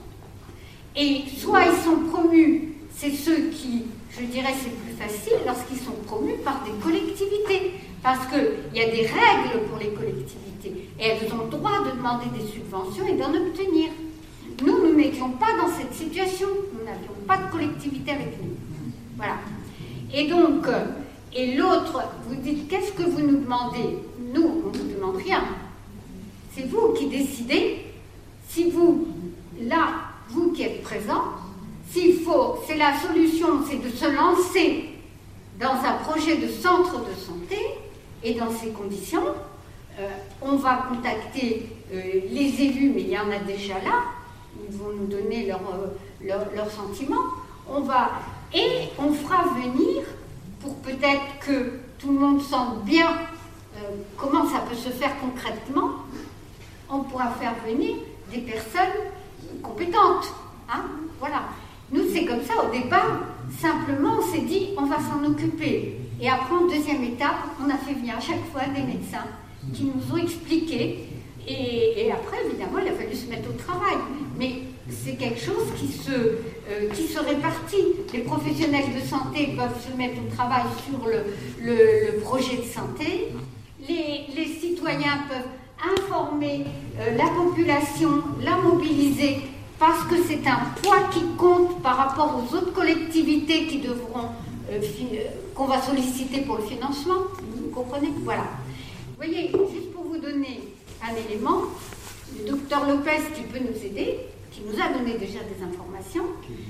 Et soit ils sont promus, c'est ceux qui, je dirais, c'est plus facile lorsqu'ils sont promus par des collectivités, parce qu'il y a des règles pour les collectivités, et elles ont le droit de demander des subventions et d'en obtenir. Nous, nous n'étions pas dans cette situation, nous n'avions pas de collectivité avec nous. Voilà. Et donc, et l'autre, vous dites, qu'est-ce que vous nous demandez? Nous, on ne vous demande rien. C'est vous qui décidez, si vous, là, vous qui êtes présents, s'il faut, c'est la solution, c'est de se lancer dans un projet de centre de santé, et dans ces conditions, euh, on va contacter euh, les élus, mais il y en a déjà là, ils vont nous donner leurs leur, leur sentiments, on va, et on fera venir, pour peut-être que tout le monde sente bien euh, comment ça peut se faire concrètement, on pourra faire venir des personnes compétentes, hein, voilà. Nous, c'est comme ça, au départ, simplement, on s'est dit, on va s'en occuper. Et après, en deuxième étape, on a fait venir à chaque fois des médecins qui nous ont expliqué. Et, et après, évidemment, il a fallu se mettre au travail. Mais c'est quelque chose qui se, euh, qui se répartit. Les professionnels de santé peuvent se mettre au travail sur le, le, le projet de santé. Les, les citoyens peuvent informer euh, la population, la mobiliser, parce que c'est un poids qui compte par rapport aux autres collectivités qui devront, euh, fi- qu'on va solliciter pour le financement. Vous comprenez? Voilà. Vous voyez, juste pour vous donner un élément, le docteur Lopez qui peut nous aider, qui nous a donné déjà des informations.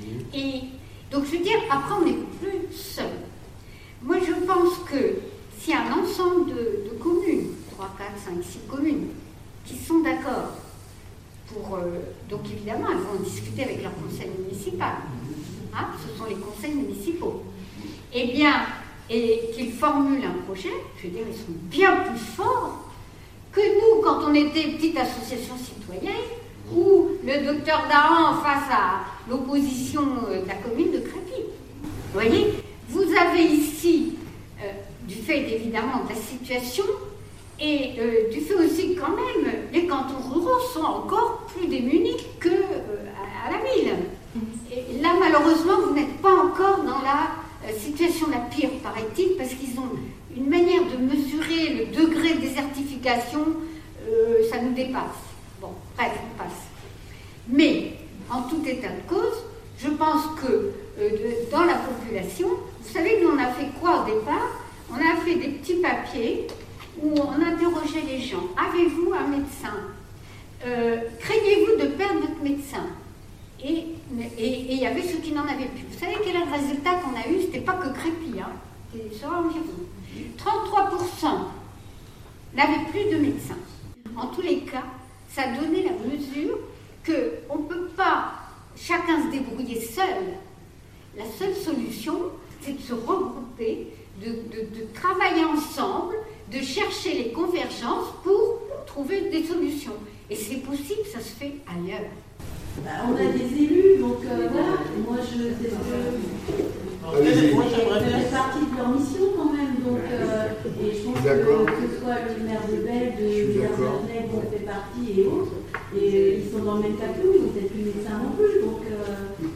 Et donc, je veux dire, après, on n'est plus seul. Moi, je pense que s'il y a un ensemble de, de communes, trois, quatre, cinq, six communes, qui sont d'accord pour... Euh, donc, évidemment, elles vont discuter avec leur conseil municipal. Hein, ce sont les conseils municipaux. Eh bien, et qu'ils formulent un projet, je veux dire, ils sont bien plus forts que nous, quand on était petite association citoyenne, ou le docteur Dahan face à l'opposition de la commune de Crépy. Vous voyez, vous avez ici, euh, du fait évidemment de la situation, et euh, du fait aussi quand même, les cantons ruraux sont encore plus démunis que euh, à, à la ville. Et là, malheureusement, vous n'êtes pas encore dans la euh, situation la pire, paraît-il, parce qu'ils ont une manière de mesurer le degré de désertification, euh, ça nous dépasse. Bon, bref, on passe. Mais, en tout état de cause, je pense que euh, de, dans la population, vous savez, nous on a fait quoi au départ? On a fait des petits papiers où on interrogeait les gens. Avez-vous un médecin? euh, Craignez-vous de perdre votre médecin? Et il y avait ceux qui n'en avaient plus. Vous savez quel est le résultat qu'on a eu? C'était pas que Crépy, hein, c'était sur environ. trente-trois pour cent n'avaient plus de médecin. En tous les cas, ça donnait la mesure qu'on ne peut pas chacun se débrouiller seul. La seule solution, c'est de se regrouper, de, de, de travailler ensemble, de chercher les convergences pour trouver des solutions. Et c'est possible, ça se fait ailleurs. Bah, on a des élus, donc euh, voilà, moi je c'est ce que moi j'aimerais faire partie de leur mission quand même, donc euh, et je pense que, que ce soit le maire de Belle, de Villers-Arnais dont on fait partie et autres, et ils sont dans le même cas que nous, ils n'ont peut-être plus médecin non plus, donc euh,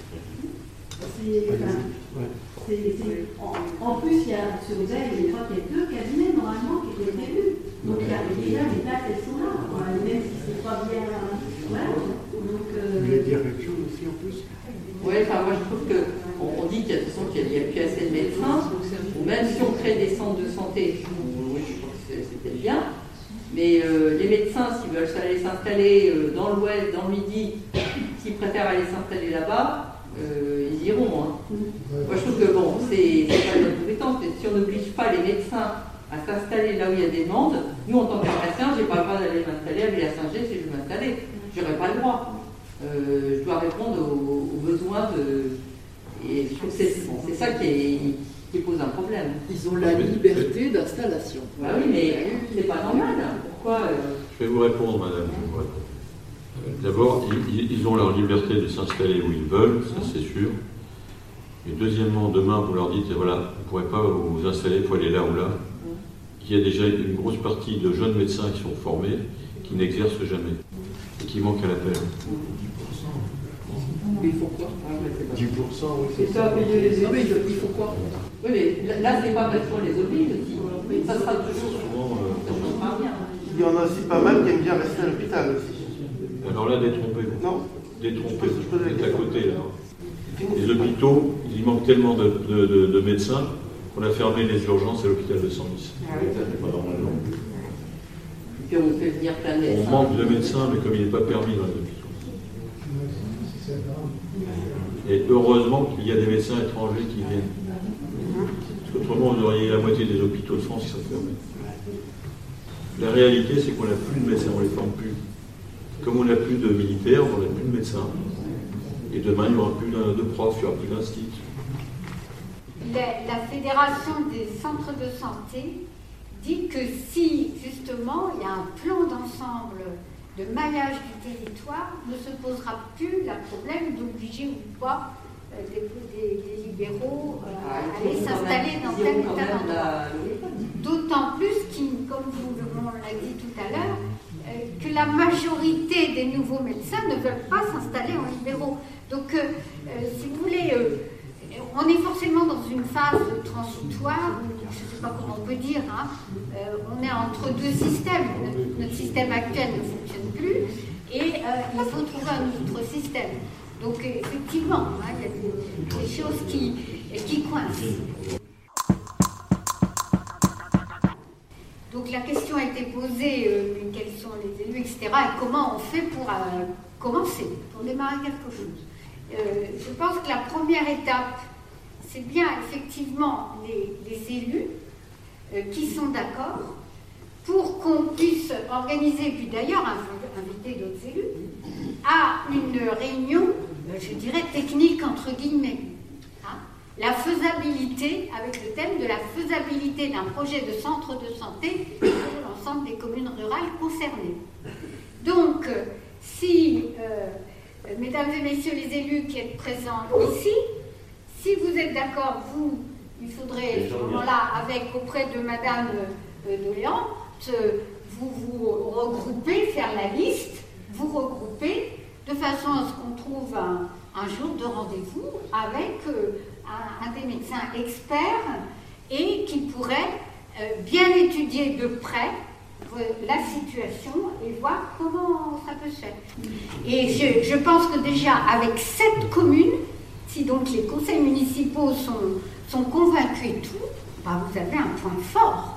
c'est, enfin, c'est, c'est en, en plus il y a sur Belle, je crois qu'il y a deux cabinets normalement qui étaient prévus, donc il y a déjà les dates elles sont là, même si c'est pas bien, voilà. Donc, euh... Vous voulez dire quelque chose aussi en plus? Oui, enfin moi je trouve qu'on on dit qu'il y a, de toute façon, qu'il n'y a, a plus assez de médecins, ou même si on crée des centres de santé, oui, je pense que c'était bien, mais euh, les médecins, s'ils veulent aller s'installer euh, dans l'ouest, dans le midi, s'ils préfèrent aller s'installer là-bas, euh, ils iront. Hein. Moi je trouve que bon, c'est pas de notre compétence, mais si on n'oblige pas les médecins à s'installer là où il y a des demandes, nous en tant que pharmacien, je n'ai pas le droit d'aller m'installer à Villers-Saint-Gé si je veux m'installer. Je n'aurais pas le droit. Euh, je dois répondre aux, aux besoins de. Et je trouve que c'est, c'est ça qui, est, qui pose un problème. Ils ont la liberté d'installation. Bah oui, mais c'est pas normal. Pourquoi euh... Je vais vous répondre, madame. Euh, d'abord, ils, ils ont leur liberté de s'installer où ils veulent, ça c'est sûr. Et deuxièmement, demain, vous leur dites, voilà, vous ne pourrez pas vous installer, il faut aller là ou là. Il y a déjà une grosse partie de jeunes médecins qui sont formés, qui n'exercent jamais, et qui manquent à l'appel. Il faut quoi? dix pour cent, oui, c'est ça. Payer les élus, il faut quoi? Oui, mais là, c'est pas parce qu'on les oblige aussi. Ça sera toujours. Il y en a aussi pas mal qui aiment bien rester à l'hôpital aussi. Alors là, détrompez-vous. Non. Détrompez-vous. Vous êtes à côté, là. Les hôpitaux, il manque tellement de, de, de, de médecins qu'on a fermé les urgences à l'hôpital de Senlis. Ah oui. Ça, c'est pas normal. Et on fait venir plein de médecins. On manque de médecins, mais comme il n'est pas permis dans les hôpitaux. Et heureusement qu'il y a des médecins étrangers qui viennent. Parce qu'autrement, vous auriez la moitié des hôpitaux de France qui sont fermés. La réalité, c'est qu'on n'a plus de médecins, on ne les forme plus. Comme on n'a plus de militaires, on n'a plus de médecins. Et demain, il n'y aura plus de profs, il n'y aura plus d'instituts. La, la Fédération des centres de santé dit que si, justement, il y a un plan d'ensemble de maillage du territoire, ne se posera plus le problème d'obliger ou pas euh, des, des, des libéraux euh, ah, allaient s'installer dans tel ou tel endroit. D'autant plus, qu'il, comme vous l'avez dit tout à l'heure, euh, que la majorité des nouveaux médecins ne veulent pas s'installer en libéraux. Donc, euh, euh, si vous voulez, euh, on est forcément dans une phase transitoire, je ne sais pas comment on peut dire, hein, euh, on est entre deux systèmes. Notre, notre système actuel ne fonctionne plus et euh, il faut trouver un autre système. Donc, euh, effectivement, hein, il y a des, des choses qui, qui coincent. Donc, la question a été posée, euh, quels sont les élus, et cetera, et comment on fait pour euh, commencer, pour démarrer quelque chose. Euh, je pense que la première étape, c'est bien effectivement les, les élus euh, qui sont d'accord pour qu'on puisse organiser, puis d'ailleurs inviter d'autres élus, à une réunion, euh, je dirais, technique entre guillemets. Hein, la faisabilité, avec le thème de la faisabilité d'un projet de centre de santé pour l'ensemble des communes rurales concernées. Donc, euh, si... Euh, Mesdames et messieurs les élus qui êtes présents ici, si vous êtes d'accord, vous, il faudrait, à ce moment-là, avec auprès de Madame euh, Doléan, vous vous regroupez, faire la liste, vous regrouper, de façon à ce qu'on trouve un, un jour de rendez-vous avec euh, un, un des médecins experts et qui pourrait euh, bien étudier de près la situation et voir comment ça peut se faire. Et je, je pense que déjà avec cette commune, si donc les conseils municipaux sont, sont convaincus et tout, bah vous avez un point fort.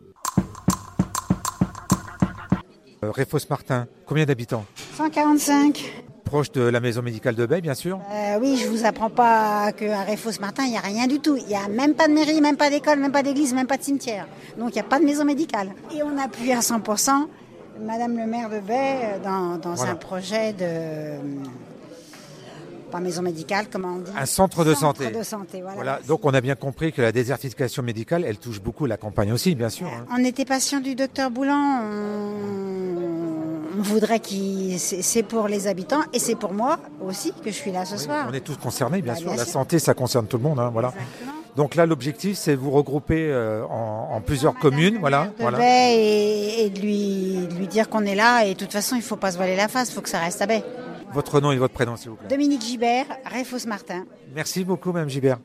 Euh, Réfos-Martin, combien d'habitants? cent quarante-cinq. Proche de la maison médicale de Bay, bien sûr. Euh, oui, je vous apprends pas qu'à Réfos-Martin, il n'y a rien du tout. Il n'y a même pas de mairie, même pas d'école, même pas d'église, même pas de cimetière. Donc il n'y a pas de maison médicale. Et on appuie à cent pour cent Madame le maire de Bay dans, dans voilà. un projet de... Pas maison médicale, comment on dit? Un centre de centre santé. de santé, voilà. voilà. Donc on a bien compris que la désertification médicale, elle touche beaucoup la campagne aussi, bien sûr. Hein. On était patient du docteur Boulan. On... On voudrait qu'il... C'est pour les habitants et c'est pour moi aussi que je suis là ce oui, soir. On est tous concernés, bien bah, sûr. Bien la sûr. Santé, ça concerne tout le monde. Hein, voilà. Donc là, l'objectif, c'est de vous regrouper euh, en, en plusieurs Madame communes. Voilà, de voilà. Bay et, et de, lui, de lui dire qu'on est là. Et de toute façon, il ne faut pas se voiler la face. Il faut que ça reste à Bay. Votre nom et votre prénom, s'il vous plaît. Dominique Gibert, Réfos-Martin. Merci beaucoup, Mme Gibert.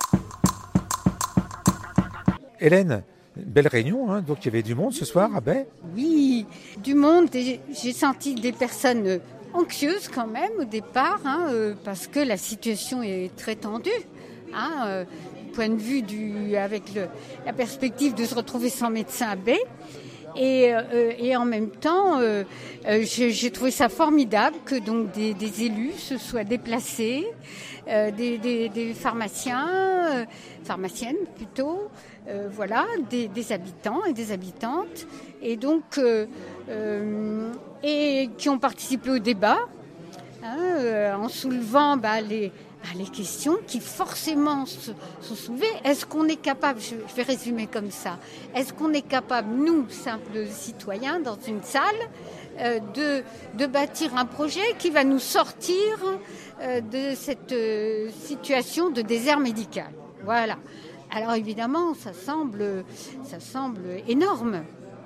Hélène, belle réunion, hein. Donc il y avait du monde ce soir à Bay. Oui, du monde. J'ai senti des personnes anxieuses quand même au départ, hein, euh, parce que la situation est très tendue. Hein, euh, du point de vue du, avec le, la perspective de se retrouver sans médecin à Bay. Et, euh, et en même temps, euh, euh, j'ai, j'ai trouvé ça formidable que donc des, des élus se soient déplacés, euh, des, des, des pharmaciens, euh, pharmaciennes plutôt, euh, voilà, des, des habitants et des habitantes, et donc euh, euh, et qui ont participé au débat, hein, euh, en soulevant bah, les les questions qui forcément se, sont soulevées. Est-ce qu'on est capable, je, je vais résumer comme ça, est-ce qu'on est capable, nous, simples citoyens, dans une salle, euh, de, de bâtir un projet qui va nous sortir euh, de cette euh, situation de désert médical? Voilà. Alors évidemment, ça semble, ça semble énorme.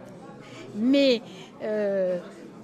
Mais euh,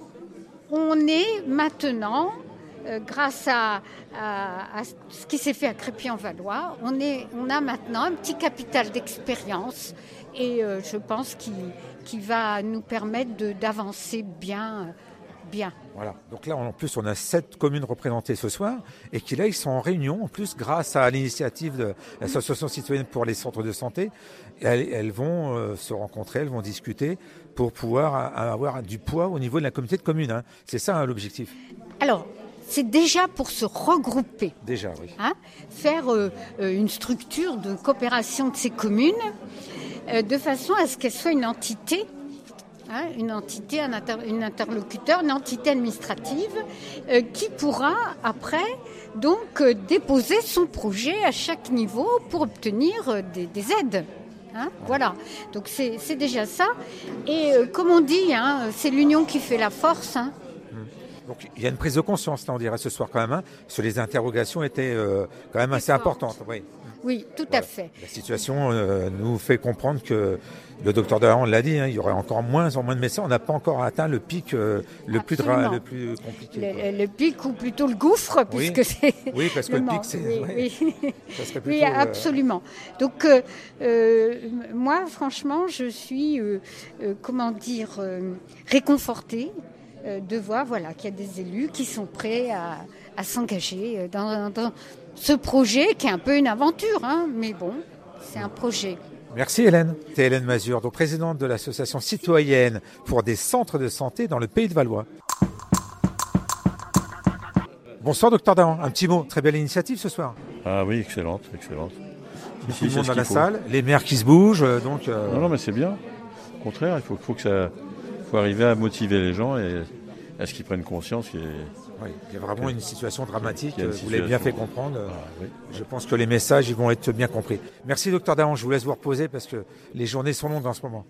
on est maintenant... Euh, grâce à, à, à ce qui s'est fait à Crépy-en-Valois, on, est, on a maintenant un petit capital d'expérience et euh, je pense qu'il, qu'il va nous permettre de, d'avancer bien, bien. Voilà. Donc là, en plus, on a sept communes représentées ce soir et qui là, ils sont en réunion, en plus, grâce à l'initiative de l'Association citoyenne pour les centres de santé. Elles, elles vont euh, se rencontrer, elles vont discuter pour pouvoir a, avoir du poids au niveau de la communauté de communes. Hein. C'est ça, hein, l'objectif. Alors, c'est déjà pour se regrouper. Déjà, oui. Hein, faire euh, une structure de coopération de ces communes euh, de façon à ce qu'elle soit une entité, hein, une entité, un inter, une interlocuteur, une entité administrative euh, qui pourra après donc euh, déposer son projet à chaque niveau pour obtenir euh, des, des aides. Hein, voilà, donc c'est, c'est déjà ça. Et euh, comme on dit, hein, c'est l'union qui fait la force. Hein. Donc il y a une prise de conscience, là, on dirait, ce soir quand même, hein, parce que les interrogations étaient euh, quand même assez importantes. Oui, oui tout voilà. à fait. La situation euh, nous fait comprendre que, le docteur Dahan l'a dit, hein, il y aurait encore moins en moins de médecins. On n'a pas encore atteint le pic euh, le, plus dra- le plus compliqué. Le, le pic ou plutôt le gouffre, oui. puisque c'est... Oui, parce que le, le pic, c'est... Oui, ouais. oui. Ça serait plutôt, oui absolument. Euh... Donc, euh, euh, moi, franchement, je suis, euh, euh, comment dire, euh, réconfortée euh, de voir voilà, qu'il y a des élus qui sont prêts à, à s'engager dans, dans ce projet qui est un peu une aventure, hein, mais bon, c'est un projet. Merci Hélène. C'est Hélène Mazur, donc présidente de l'association citoyenne pour des centres de santé dans le Pays de Valois. Bonsoir docteur Dahan, un petit mot, très belle initiative ce soir. Ah oui, excellente, excellente. Beaucoup de monde dans la salle, les maires qui se bougent, donc... Euh... Non, non, mais c'est bien. Au contraire, il faut, faut que ça... faut arriver à motiver les gens et à ce qu'ils prennent conscience. Et... Oui, il y a vraiment que, une situation dramatique, une situation, vous l'avez bien fait comprendre. Ah, oui. Je pense que les messages ils vont être bien compris. Merci docteur Dahan, je vous laisse vous reposer parce que les journées sont longues en ce moment.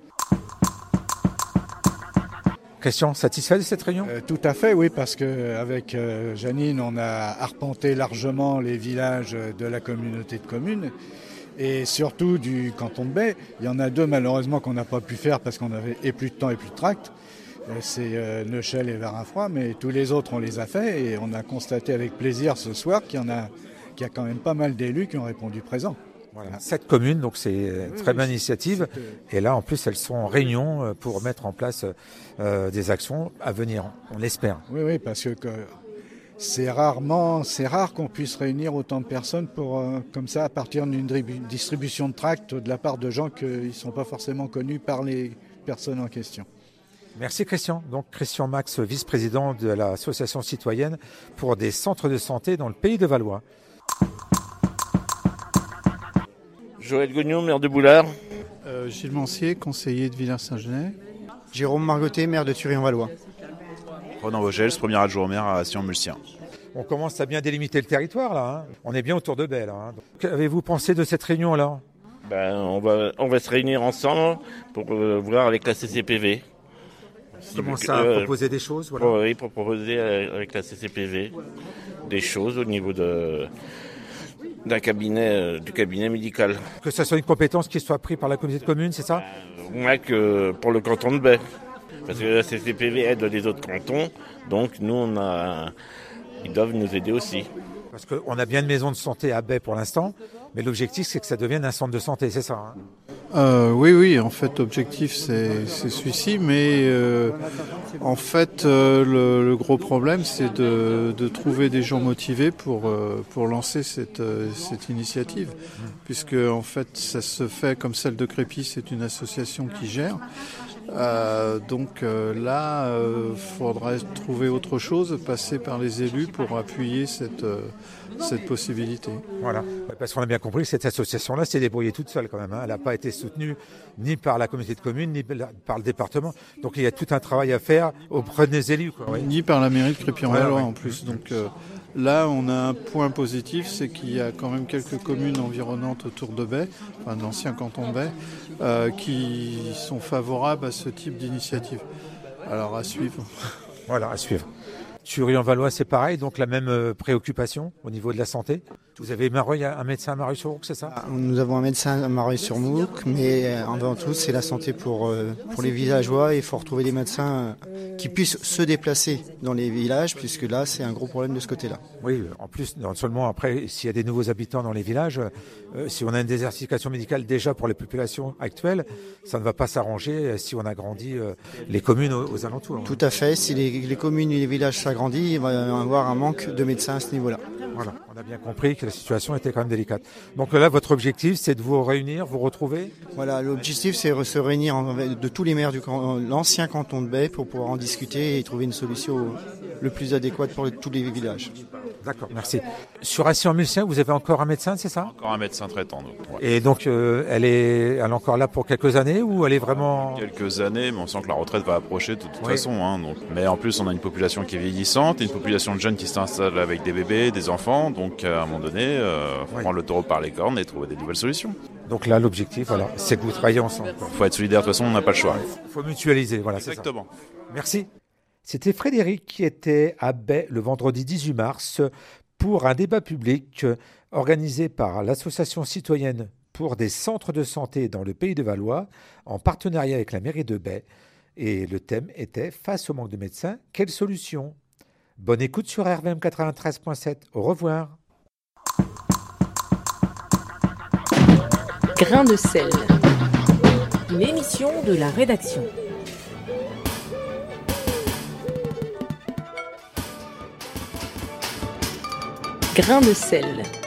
Christian, satisfait de cette réunion ? euh, Tout à fait, oui, parce qu'avec euh, Janine, on a arpenté largement les villages de la communauté de communes et surtout du canton de Bay. Il y en a deux malheureusement qu'on n'a pas pu faire parce qu'on avait et plus de temps et plus de tract. C'est euh, Neuchel et Varinfroid, mais tous les autres, on les a fait et on a constaté avec plaisir ce soir qu'il y en a, qu'il y a quand même pas mal d'élus qui ont répondu présent. Voilà. Sept communes, donc c'est une oui, très oui, bonne initiative. Et là, en plus, elles sont en réunion pour mettre en place euh, des actions à venir, on l'espère. Oui, oui, parce que, que c'est rarement, c'est rare qu'on puisse réunir autant de personnes pour, euh, comme ça, à partir d'une distribution de tracts de la part de gens qui ne sont pas forcément connus par les personnes en question. Merci Christian. Donc Christian Max, vice-président de l'association citoyenne pour des centres de santé dans le Pays de Valois. Joël Gognon, maire de Boulard. Euh, Gilles Mancier, conseiller de Villers-Saint-Genès. Jérôme Margotet, maire de Thury-en-Valois. Ronan Vogels, premier adjoint au maire à Sion-Mulsien. On commence à bien délimiter le territoire là. Hein. On est bien autour de Bay là. Hein. Qu'avez-vous pensé de cette réunion là ? Ben, on va, on va se réunir ensemble pour euh, voir avec la C C P V. Comment ça, euh, proposer des choses voilà. pour, Oui, pour proposer avec la C C P V des choses au niveau de, d'un cabinet, euh, du cabinet médical. Que ça soit une compétence qui soit prise par la communauté de communes, c'est ça ? euh, Moins que pour le canton de Bay. Parce que la C C P V aide les autres cantons, donc nous, on a, ils doivent nous aider aussi. Parce qu'on a bien une maison de santé à Bay pour l'instant, mais l'objectif, c'est que ça devienne un centre de santé, c'est ça hein ? Euh, oui, oui, en fait, l'objectif, c'est, c'est celui-ci, mais euh, en fait, euh, le, le gros problème, c'est de, de trouver des gens motivés pour, euh, pour lancer cette, euh, cette initiative, mmh. puisque, en fait, ça se fait comme celle de Crépy, c'est une association qui gère. Euh, donc euh, là, il euh, faudrait trouver autre chose, passer par les élus pour appuyer cette, euh, cette possibilité. Voilà, parce qu'on a bien compris que cette association-là s'est débrouillée toute seule quand même. Hein. Elle n'a pas été soutenue ni par la communauté de communes, ni par le département. Donc il y a tout un travail à faire auprès des élus. Quoi, oui. Ni par la mairie de Crépy-en-Valois ouais, ouais. en plus. Donc euh, là, on a un point positif, c'est qu'il y a quand même quelques communes environnantes autour de Bay, enfin de l'ancien canton de Bay, euh, qui sont favorables à ce type d'initiative. Alors à suivre. Voilà, à suivre. Thury-en-Valois, c'est pareil, donc la même euh, préoccupation au niveau de la santé. Vous avez Mareuil, un médecin à Mareuil-sur-Moucq, c'est ça ? Nous avons un médecin à Mareuil-sur-Moucq, mais avant tout, c'est la santé pour, euh, pour les villageois. Il faut retrouver des médecins qui puissent se déplacer dans les villages, puisque là, c'est un gros problème de ce côté-là. Oui, en plus, non seulement après, s'il y a des nouveaux habitants dans les villages, euh, si on a une désertification médicale déjà pour les populations actuelles, ça ne va pas s'arranger si on agrandit euh, les communes aux, aux alentours. Tout à fait. Si les, les communes et les villages s'agrandissent, il va y avoir un manque de médecins à ce niveau-là. Voilà, on a bien compris que la situation était quand même délicate. Donc là, votre objectif, c'est de vous réunir, vous retrouver ? Voilà, l'objectif, c'est de se réunir de tous les maires de l'ancien canton de Bay pour pouvoir en discuter et trouver une solution le plus adéquate pour tous les villages. D'accord, merci. Sur Sion-Mulsien, vous avez encore un médecin, c'est ça ? Encore un médecin traitant. Donc, ouais. Et donc, euh, elle est, elle est encore là pour quelques années ou elle est vraiment... Quelques années, mais on sent que la retraite va approcher de toute oui. façon. Hein, donc. Mais en plus, on a une population qui est vieillissante, une population de jeunes qui s'installe avec des bébés, des enfants. Donc, à un moment donné, il euh, faut oui. prendre le taureau par les cornes et trouver des nouvelles solutions. Donc là, l'objectif, voilà, c'est que vous travaillez ensemble. Il faut être solidaire, de toute façon, on n'a pas le choix. Il faut mutualiser, voilà, Exactement. C'est ça. Merci. C'était Frédéric qui était à Baie le vendredi dix-huit mars pour un débat public organisé par l'association citoyenne pour des centres de santé dans le Pays de Valois en partenariat avec la mairie de Baie. Et le thème était « Face au manque de médecins, quelle solution ?» Bonne écoute sur R V M quatre-vingt-treize point sept. Au revoir. Grain de sel. Une émission de la rédaction. Grain de sel.